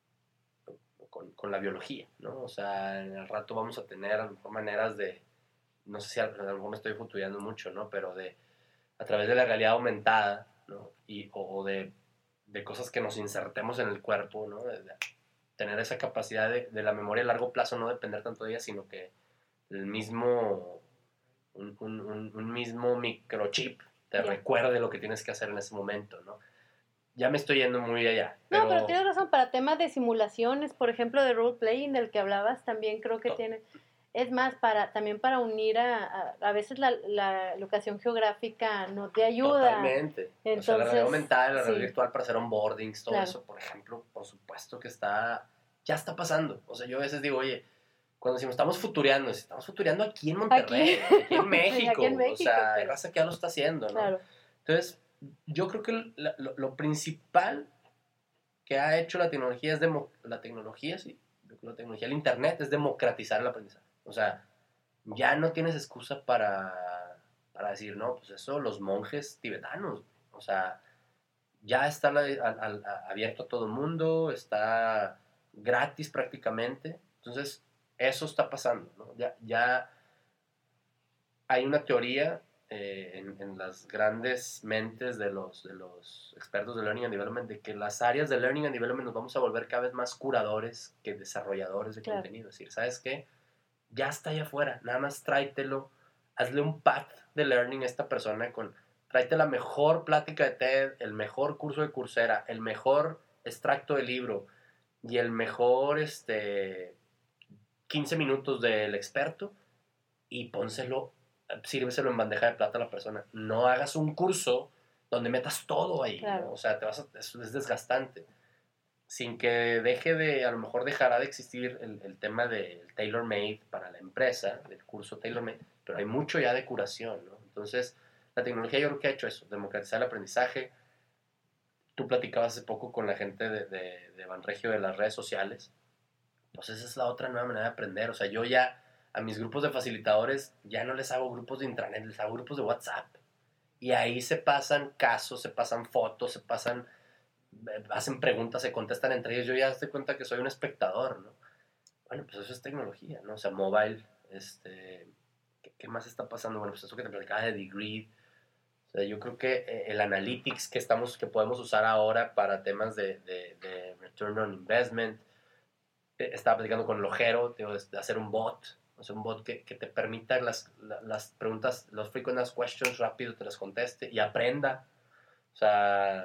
con, con la biología, ¿no? O sea, en el rato vamos a tener a lo mejor maneras de, no sé si a lo mejor me estoy futureando mucho, ¿no? Pero de, a través de la realidad aumentada, ¿no? Y, o, o de, de cosas que nos insertemos en el cuerpo, ¿no? De, de tener esa capacidad de, de la memoria a largo plazo, no depender tanto de ella, sino que el mismo... Un, un, un mismo microchip te yeah. recuerde lo que tienes que hacer en ese momento, ¿no? Ya me estoy yendo muy allá. Pero... No, pero tienes razón, para temas de simulaciones, por ejemplo, de role playing del que hablabas, también creo que no. tiene... Es más, para también para unir a... A, a veces la, la locación geográfica no te ayuda. Totalmente. Entonces, o sea, la realidad aumentada, la realidad sí. virtual para hacer onboardings, todo claro. eso, por ejemplo, por supuesto que está... Ya está pasando. O sea, yo a veces digo, oye... Cuando decimos, estamos futureando, estamos futureando aquí en Monterrey, aquí, aquí, en, México, aquí en México. O sea, hay raza que ya lo está haciendo, ¿no? Claro. Entonces, yo creo que lo, lo, lo principal que ha hecho la tecnología es... Demo, la tecnología, sí. La tecnología, el internet, es democratizar el aprendizaje. O sea, ya no tienes excusa para, para decir, no, pues eso, los monjes tibetanos. O sea, ya está la, a, a, abierto a todo el mundo, está gratis prácticamente. Entonces... Eso está pasando, ¿no? Ya, ya hay una teoría eh, en, en las grandes mentes de los, de los expertos de Learning and Development de que las áreas de Learning and Development nos vamos a volver cada vez más curadores que desarrolladores de claro. contenido. Es decir, ¿sabes qué? Ya está allá afuera, nada más tráetelo, hazle un path de learning a esta persona con... Tráete la mejor plática de TED, el mejor curso de Coursera, el mejor extracto de libro y el mejor... este quince minutos del experto y pónselo, sírveselo en bandeja de plata a la persona. No hagas un curso donde metas todo ahí, claro. ¿no? O sea, te vas a, eso es desgastante. Sin que deje de, a lo mejor dejará de existir el, el tema del tailor-made para la empresa, del curso tailor-made, pero hay mucho ya de curación, ¿no? Entonces, la tecnología yo creo que ha hecho eso, democratizar el aprendizaje. Tú platicabas hace poco con la gente de, de, de Banregio de las redes sociales. Pues esa es la otra nueva manera de aprender. O sea, yo ya a mis grupos de facilitadores ya no les hago grupos de intranet, les hago grupos de WhatsApp. Y ahí se pasan casos, se pasan fotos, se pasan, hacen preguntas, se contestan entre ellos. Yo ya estoy cuenta que soy un espectador, ¿no? Bueno, pues eso es tecnología, ¿no? O sea, mobile, este, ¿qué, qué más está pasando? Bueno, pues eso que te platicaba de Degree. O sea, yo creo que el analytics que, estamos, que podemos usar ahora para temas de, de, de return on investment. Estaba platicando con Lojero de hacer un bot, o sea, un bot que, que te permita las, las preguntas, los frequent asked questions rápido te las conteste y aprenda. O sea,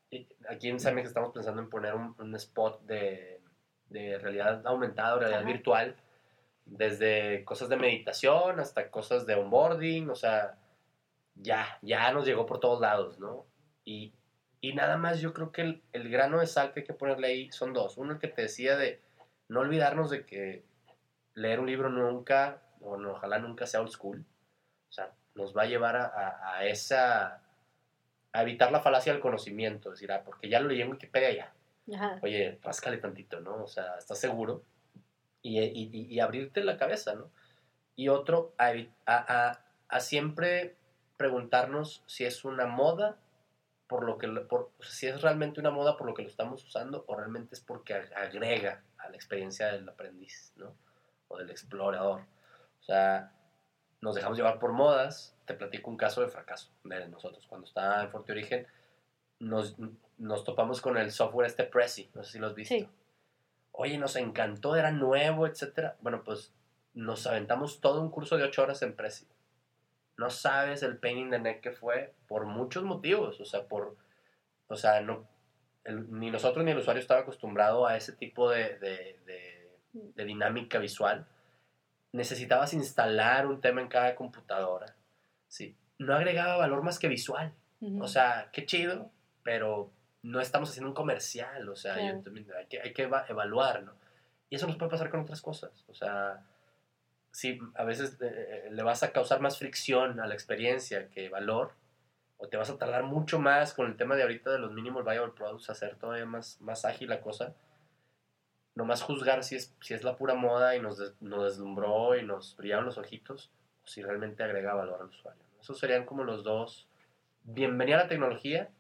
aquí en Cemex estamos pensando en poner un, un spot de, de realidad aumentada, realidad Ajá. virtual, desde cosas de meditación hasta cosas de onboarding, o sea, ya, ya nos llegó por todos lados, ¿no? Y, y nada más yo creo que el, el grano de sal que hay que ponerle ahí son dos. Uno, el que te decía de no olvidarnos de que leer un libro nunca, o no, ojalá nunca sea old school, o sea, nos va a llevar a, a, a esa, a evitar la falacia del conocimiento, es decir, ah, porque ya lo leí en Wikipedia ya. Ajá. Oye, ráscale tantito, ¿no? O sea, ¿estás seguro? Y, y, y abrirte la cabeza, ¿no? Y otro, a, a, a, a siempre preguntarnos si es una moda, por lo que, por, o sea, si es realmente una moda por lo que lo estamos usando, o realmente es porque agrega a la experiencia del aprendiz, ¿no? O del explorador. O sea, nos dejamos llevar por modas. Te platico un caso de fracaso de nosotros. Cuando estaba en Fuerte Origen, nos, nos topamos con el software este Prezi, no sé si lo has visto. Sí. Oye, nos encantó, era nuevo, etcétera. Bueno, pues nos aventamos todo un curso de ocho horas en Prezi. No sabes el pain in the neck que fue por muchos motivos. O sea, por, o sea, no, el, ni nosotros ni el usuario estaba acostumbrado a ese tipo de, de, de, de dinámica visual. Necesitabas instalar un tema en cada computadora. Sí. No agregaba valor más que visual. Uh-huh. O sea, qué chido, pero no estamos haciendo un comercial. O sea, claro. yo, hay que, hay que evaluar, ¿no? Y eso nos puede pasar con otras cosas. O sea, sí, a veces eh, le vas a causar más fricción a la experiencia que valor, o te vas a tardar mucho más con el tema de ahorita de los minimal viable products, hacer todavía más, más ágil la cosa. Nomás juzgar si es, si es la pura moda y nos, des, nos deslumbró y nos brillaron los ojitos, o si realmente agrega valor al usuario, ¿no? Esos serían como los dos. Bienvenida a la tecnología.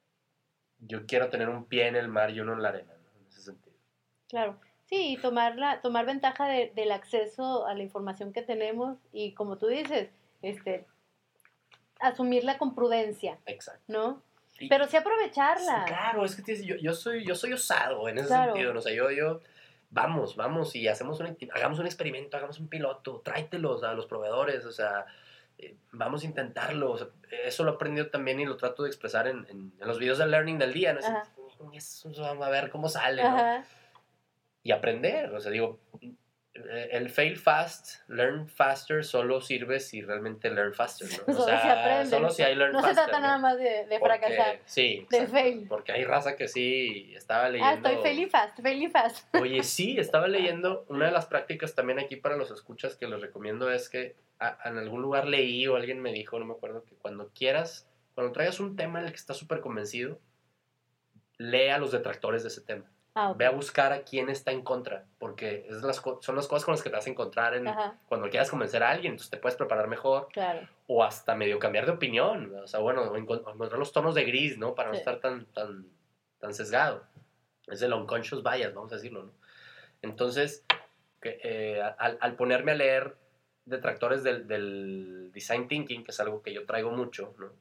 Yo quiero tener un pie en el mar y uno en la arena, ¿no? En ese sentido. Claro. Sí, y tomar, la, tomar ventaja de, del acceso a la información que tenemos y, como tú dices, este, asumirla con prudencia. Exacto. ¿No? Y, pero sí aprovecharla. Sí, claro, es que yo, yo, soy, yo soy osado en ese claro. sentido. ¿No? O sea, yo, yo, vamos, vamos y hacemos un, hagamos un experimento, hagamos un piloto, tráetelos a los proveedores, o sea, eh, vamos a intentarlo. O sea, eso lo he aprendido también y lo trato de expresar en, en, en los videos de learning del día, ¿no? Eso, vamos a ver cómo sale, Ajá. ¿no? Y aprender, o sea, digo, el fail fast, learn faster solo sirve si realmente learn faster, ¿no? O solo sea, si aprendes. Solo si hay learn no faster. No se trata ¿no? nada más de, de porque, fracasar. Sí, de exacto, fail. Porque hay raza que sí estaba leyendo. Ah, estoy fail y fast, fail y fast. Oye, sí, estaba leyendo. Una de las prácticas también aquí para los escuchas que les recomiendo es que a, en algún lugar leí o alguien me dijo, no me acuerdo, que cuando quieras, cuando traigas un tema en el que estás súper convencido, lea a los detractores de ese tema. Ah, okay. Ve a buscar a quién está en contra, porque es las, son las cosas con las que te vas a encontrar en, cuando quieras convencer a alguien, entonces te puedes preparar mejor, claro. O hasta medio cambiar de opinión, o sea, bueno, encontrar los tonos de gris, ¿no? Para sí. no estar tan, tan, tan sesgado. Es el unconscious bias, vamos a decirlo, ¿no? Entonces, que, eh, al, al ponerme a leer detractores del, del design thinking, que es algo que yo traigo mucho, ¿no?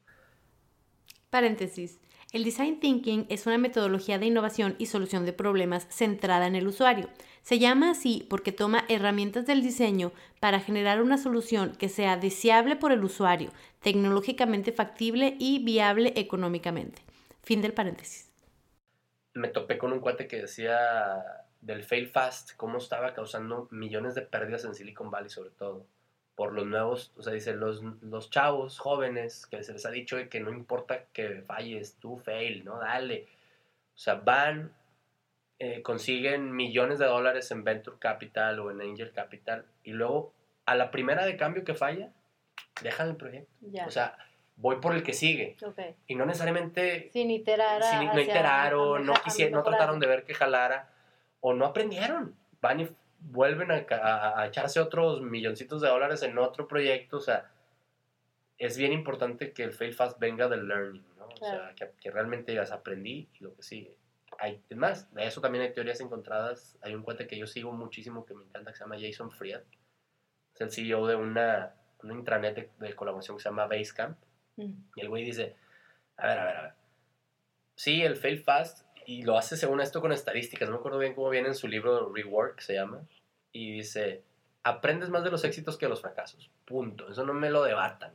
Paréntesis. El Design Thinking es una metodología de innovación y solución de problemas centrada en el usuario. Se llama así porque toma herramientas del diseño para generar una solución que sea deseable por el usuario, tecnológicamente factible y viable económicamente. Fin del paréntesis. Me topé con un cuate que decía del fail fast, cómo estaba causando millones de pérdidas en Silicon Valley sobre todo. Por los nuevos, o sea, dice, los, los chavos jóvenes que se les ha dicho que no importa que falles, tú fail, ¿no? Dale. O sea, van, eh, consiguen millones de dólares en Venture Capital o en Angel Capital y luego a la primera de cambio que falla, dejan el proyecto. Ya. O sea, voy por el que sigue. Okay. Y no necesariamente... Sin iterar. Sin, no iteraron, no, quisieron, no trataron de ver que jalara o no aprendieron. Van y vuelven a, a, a echarse otros milloncitos de dólares en otro proyecto. O sea, es bien importante que el fail fast venga del learning, ¿no? Claro. O sea, que, que realmente digas, aprendí y lo que sigue. Hay, es más, de eso también hay teorías encontradas. Hay un cuate que yo sigo muchísimo que me encanta, que se llama Jason Fried. Es el C E O de una, una intranet de, de colaboración que se llama Basecamp. Mm. Y el güey dice, a ver, a ver, a ver. Sí, el fail fast... Y lo hace según esto con estadísticas. No me acuerdo bien cómo viene en su libro Rework, se llama. Y dice, aprendes más de los éxitos que de los fracasos. Punto. Eso no me lo debatan. Dice,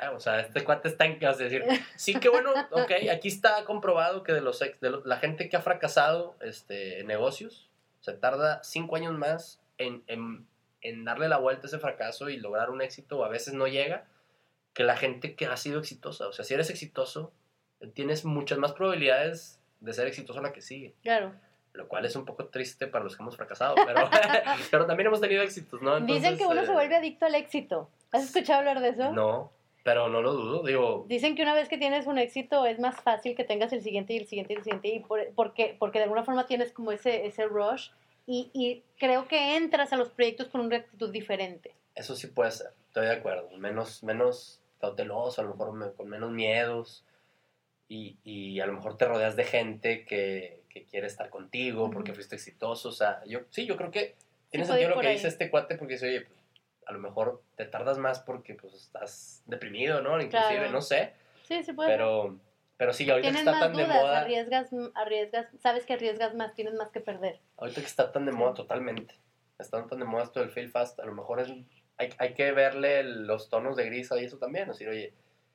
ya, o sea, este cuate está en casa, es decir, sí que bueno, ok, aquí está comprobado que de los ex, de lo- la gente que ha fracasado este, en negocios, se tarda cinco años más en, en, en darle la vuelta a ese fracaso y lograr un éxito, o a veces no llega, que la gente que ha sido exitosa. O sea, si eres exitoso, tienes muchas más probabilidades de ser exitoso en la que sigue. Claro. Lo cual es un poco triste para los que hemos fracasado, pero, pero también hemos tenido éxitos, ¿no? Entonces, Dicen que uno eh, se vuelve adicto al éxito. ¿Has escuchado hablar de eso? No, pero no lo dudo, digo... Dicen que una vez que tienes un éxito es más fácil que tengas el siguiente y el siguiente y el siguiente, y por, porque, porque de alguna forma tienes como ese, ese rush y, y creo que entras a los proyectos con una actitud diferente. Eso sí puede ser, estoy de acuerdo. Menos, menos cauteloso, a lo mejor me- con menos miedos. Y, y a lo mejor te rodeas de gente que, que quiere estar contigo porque Ujú. fuiste exitoso. O sea, yo, sí, yo creo que tiene puede ir sentido lo por que ahí. dice este cuate porque dice, oye, pues, a lo mejor te tardas más porque pues estás deprimido, ¿no? Inclusive, Claro. no sé. Sí, sí puede ser. Pero, pero sí, ahorita que Tienes está más tan de dudas, moda, arriesgas, arriesgas, sabes que arriesgas más, tienes más que perder. ahorita que está tan de Sí. moda totalmente, está tan de moda esto del fail fast, a lo mejor es, hay, hay que verle los tonos de gris a eso también, decir, oye,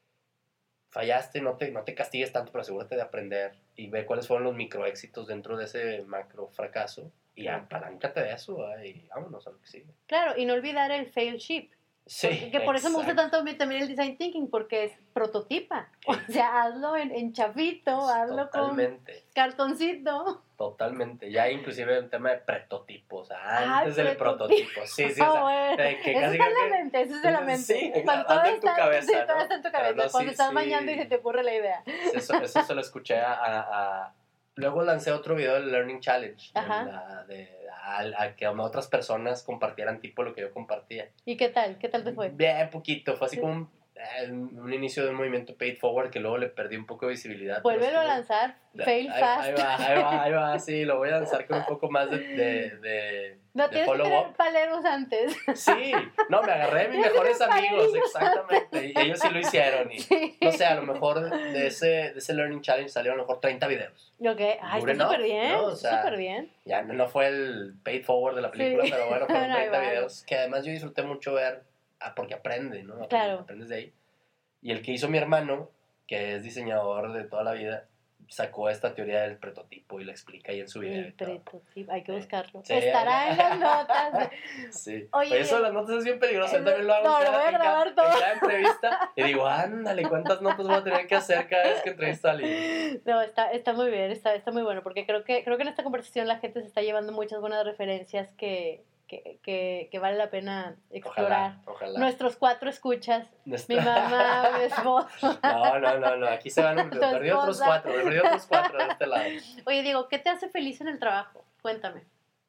fallaste, no te, no te castigues tanto, pero asegúrate de aprender y ve cuáles fueron los microéxitos dentro de ese macro fracaso y Claro. apaláncate de eso, ¿eh? Y vámonos a lo que sigue. Claro, y no olvidar el fail sheet. Sí, Porque- que por eso me gusta exacto. tanto a mí también el design thinking, porque es prototipa. O sea, hazlo en, en chafito, hazlo Totalmente, con cartoncito. totalmente. Ya inclusive un tema de prototipos, o sea, Ay, antes del prototipo. prototipo. Sí, sí, o Ah, sea, bueno. de que Eso casi está en creo la que- mente, eso es de la mente. Sí, Cuando anda todo en tu está, cabeza, sí, ¿no? todo está en tu Pero cabeza. no, Cuando sí, estás sí. bañando y se te ocurre la idea. Eso, eso se lo escuché a, a- a- Luego lancé otro video del Learning Challenge, en Ajá. la- de, a, a que otras personas compartieran tipo lo que yo compartía. ¿Y qué tal? ¿Qué tal te fue? Bien poquito, fue así Sí. como un, eh, un inicio de un movimiento paid forward que luego le perdí un poco de visibilidad. pero Vuélvelo a estuvo- lanzar. ahí- Fail ahí, fast. Ahí va, ahí va, ahí va, sí, lo voy a lanzar con un poco más de, de, de, No, de tienes que follow-up. tener paleros antes. Sí, no, me agarré de mis Tienes mejores unos amigos, padrinos. exactamente, y ellos sí lo hicieron. Y, Sí. no sé, a lo mejor de ese, de ese Learning Challenge salieron a lo mejor treinta videos. Ok, ay, Good está enough, súper bien, ¿no? O está sea, súper bien. Ya no, no fue el paid forward de la película, Sí. pero bueno, fueron Ahí treinta va. videos que además yo disfruté mucho ver, ah, porque aprende, ¿no? Aprendes, Claro. aprendes de ahí. Y el que hizo mi hermano, que es diseñador de toda la vida, sacó esta teoría del prototipo y la explica ahí en su video. El y todo. prototipo, hay que buscarlo. Sí. Estará en las notas. Sí. Oye, Oye, eso de las notas es bien peligroso. Yo eso- también lo hago no, en lo cada- voy a en cada- grabar todo. en cada entrevista. Y digo, ándale, ¿cuántas notas voy a tener que hacer cada vez que entrevisto a alguien? No, está, está muy bien, está, está muy bueno, porque creo que, creo que en esta conversación la gente se está llevando muchas buenas referencias que, que, que, que vale la pena explorar. Ojalá, ojalá. Nuestros cuatro escuchas, Nuestra- mi mamá, mi esposo. No, no, no, no. Aquí se van. Me Tu perdí otros esposa. cuatro. Me perdí otros cuatro de este lado. Oye, Diego, ¿qué te hace feliz en el trabajo? Cuéntame.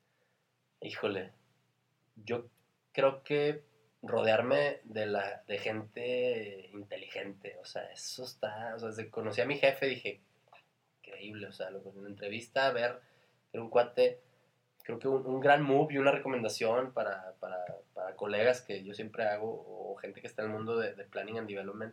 Híjole. Yo creo que rodearme de la de gente inteligente. O sea, eso está. O sea, desde que conocí a mi jefe dije, increíble. O sea, lo, en la entrevista, ver que era un cuate. Creo que un, un gran move y una recomendación para, para, para colegas que yo siempre hago o gente que está en el mundo de, de Planning and Development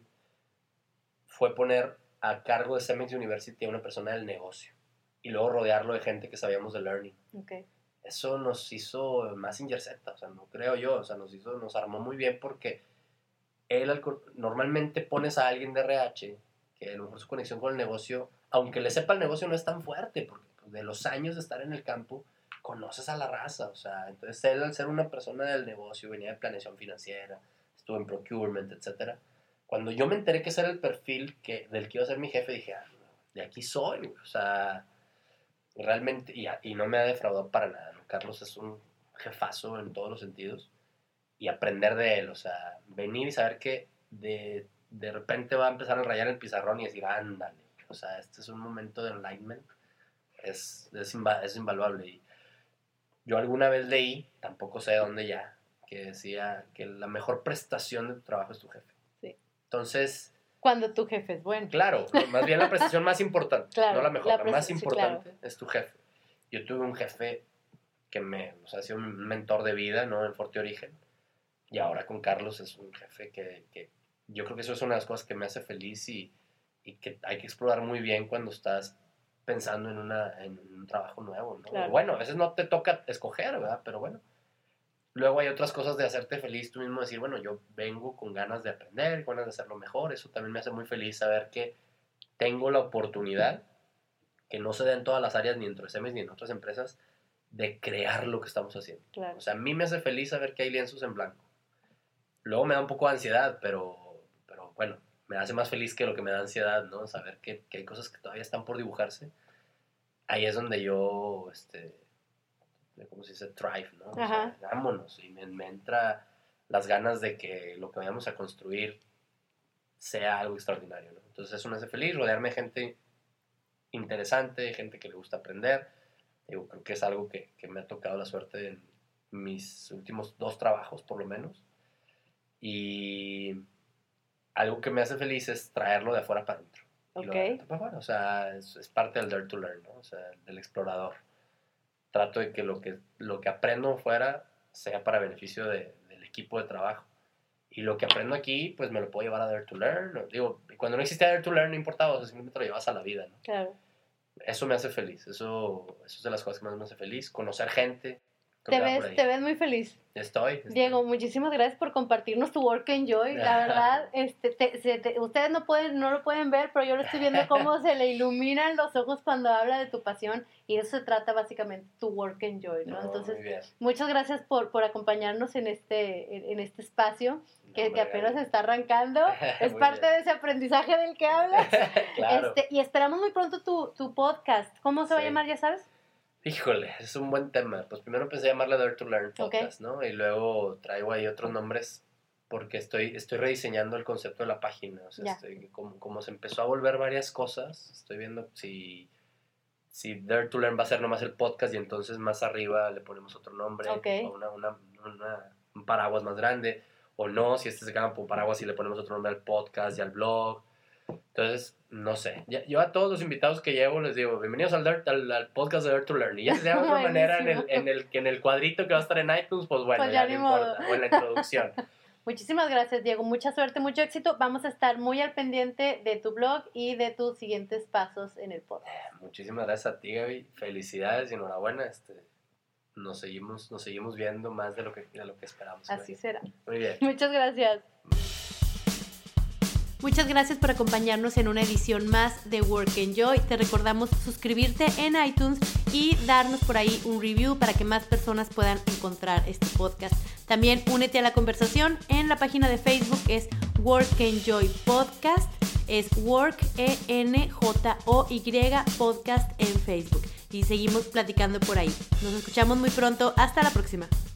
fue poner a cargo de Cemex University a una persona del negocio y luego rodearlo de gente que sabíamos de Learning. Okay. Eso nos hizo más Z, o sea, no creo yo, o sea, nos hizo, nos armó muy bien porque él al co- normalmente pones a alguien de R H que a lo mejor su conexión con el negocio, aunque le sepa el negocio, no es tan fuerte porque pues, de los años de estar en el campo conoces a la raza, o sea, entonces él al ser una persona del negocio, venía de planeación financiera, estuvo en procurement, etcétera. Cuando yo me enteré que ese era el perfil que, del que iba a ser mi jefe, dije, ah, de aquí soy, güey. O sea, realmente, y, y no me ha defraudado para nada, ¿no? Carlos es un jefazo en todos los sentidos, y aprender de él, o sea, venir y saber que de, de repente va a empezar a rayar el pizarrón y decir, ándale, o sea, este es un momento de enlightenment, es, es, inva- es invaluable. Y yo alguna vez leí, tampoco sé dónde ya, que decía que la mejor prestación de tu trabajo es tu jefe. Sí. Entonces, Cuando tu jefe es bueno. claro, no, más bien la prestación más importante, Claro, no la mejor, la la, más prestación, sí, importante claro. es tu jefe. Yo tuve un jefe que me, o sea, ha sido un mentor de vida, ¿no? En Forte Origen. Y ahora con Carlos es un jefe que, que yo creo que eso es una de las cosas que me hace feliz y, y que hay que explorar muy bien cuando estás pensando en, una, en un trabajo nuevo, ¿no? Claro. Bueno, a veces no te toca escoger, ¿verdad? Pero bueno. luego hay otras cosas de hacerte feliz tú mismo, decir, bueno, yo vengo con ganas de aprender, con ganas de hacerlo mejor. Eso también me hace muy feliz saber que tengo la oportunidad, que no se da en todas las áreas, ni en tres eme ni en otras empresas, de crear lo que estamos haciendo. Claro. O sea, a mí me hace feliz saber que hay lienzos en blanco. Luego me da un poco de ansiedad, pero, pero bueno, me hace más feliz que lo que me da ansiedad, ¿no? Saber que, que hay cosas que todavía están por dibujarse. Ahí es donde yo, este, ¿cómo se dice? Thrive, ¿no? O sea, vámonos. Y me, me entra las ganas de que lo que vayamos a construir sea algo extraordinario, ¿no? Entonces eso me hace feliz, rodearme de gente interesante, gente que le gusta aprender. Digo, creo que es algo que, que me ha tocado la suerte en mis últimos dos trabajos, por lo menos. Y algo que me hace feliz es traerlo de afuera para adentro. Ok. Y lo de adentro para afuera. O sea, es, es parte del Dare to Learn, ¿no? O sea, del explorador. Trato de que lo que, lo que aprendo fuera sea para beneficio de, del equipo de trabajo. Y lo que aprendo aquí, pues me lo puedo llevar a Dare to Learn. Digo, cuando no existía Dare to Learn no importaba, o sea, simplemente lo llevas a la vida, ¿no? Claro. Eso me hace feliz. Eso, eso es de las cosas que más me hace feliz. Conocer gente. Te ves, te ves muy feliz. Estoy, estoy. Diego, muchísimas gracias por compartirnos tu work enjoy. La verdad, este, te, se, te, ustedes no pueden, no lo pueden ver, pero yo lo estoy viendo cómo se le iluminan los ojos cuando habla de tu pasión, y eso se trata básicamente tu work enjoy, ¿no? No, Entonces, muy bien. muchas gracias por, por acompañarnos en este, en, en este espacio que, No, que apenas bien. está arrancando. Es Muy parte bien. de ese aprendizaje del que hablas. Claro. Este, y esperamos muy pronto tu, tu podcast. ¿Cómo se va a Sí. llamar, ya sabes? Híjole, es un buen tema. Pues primero empecé a llamarle Dare to Learn Podcast, okay. ¿no? Y luego traigo ahí otros nombres porque estoy, estoy rediseñando el concepto de la página. O sea, estoy, como, como se empezó a volver varias cosas, estoy viendo si, si Dare to Learn va a ser nomás el podcast y entonces más arriba le ponemos otro nombre, okay. o una, una, una, un paraguas más grande, o no, si este se queda por paraguas y le ponemos otro nombre al podcast y al blog. Entonces, no sé. Yo a todos los invitados que llevo les digo, bienvenidos al, Dare, al, al podcast de Dare to Learn. Y ya se llama de otra manera en el, en, el, en el cuadrito que va a estar en iTunes, pues bueno, pues ya, ya no importa. O en la introducción. Muchísimas gracias, Diego. Mucha suerte, mucho éxito. Vamos a estar muy al pendiente de tu blog y de tus siguientes pasos en el podcast. Muchísimas gracias a ti, Gaby. Felicidades y enhorabuena. Este, nos, seguimos, nos seguimos viendo más de lo que, de lo que esperamos. Así Gaby. será. Muy bien. Muchas gracias. Muchas gracias por acompañarnos en una edición más de Work Enjoy. Te recordamos suscribirte en iTunes y darnos por ahí un review para que más personas puedan encontrar este podcast. También únete a la conversación en la página de Facebook, es Work Enjoy Podcast, es Work E N J O Y Podcast en Facebook. Y seguimos platicando por ahí. Nos escuchamos muy pronto. Hasta la próxima.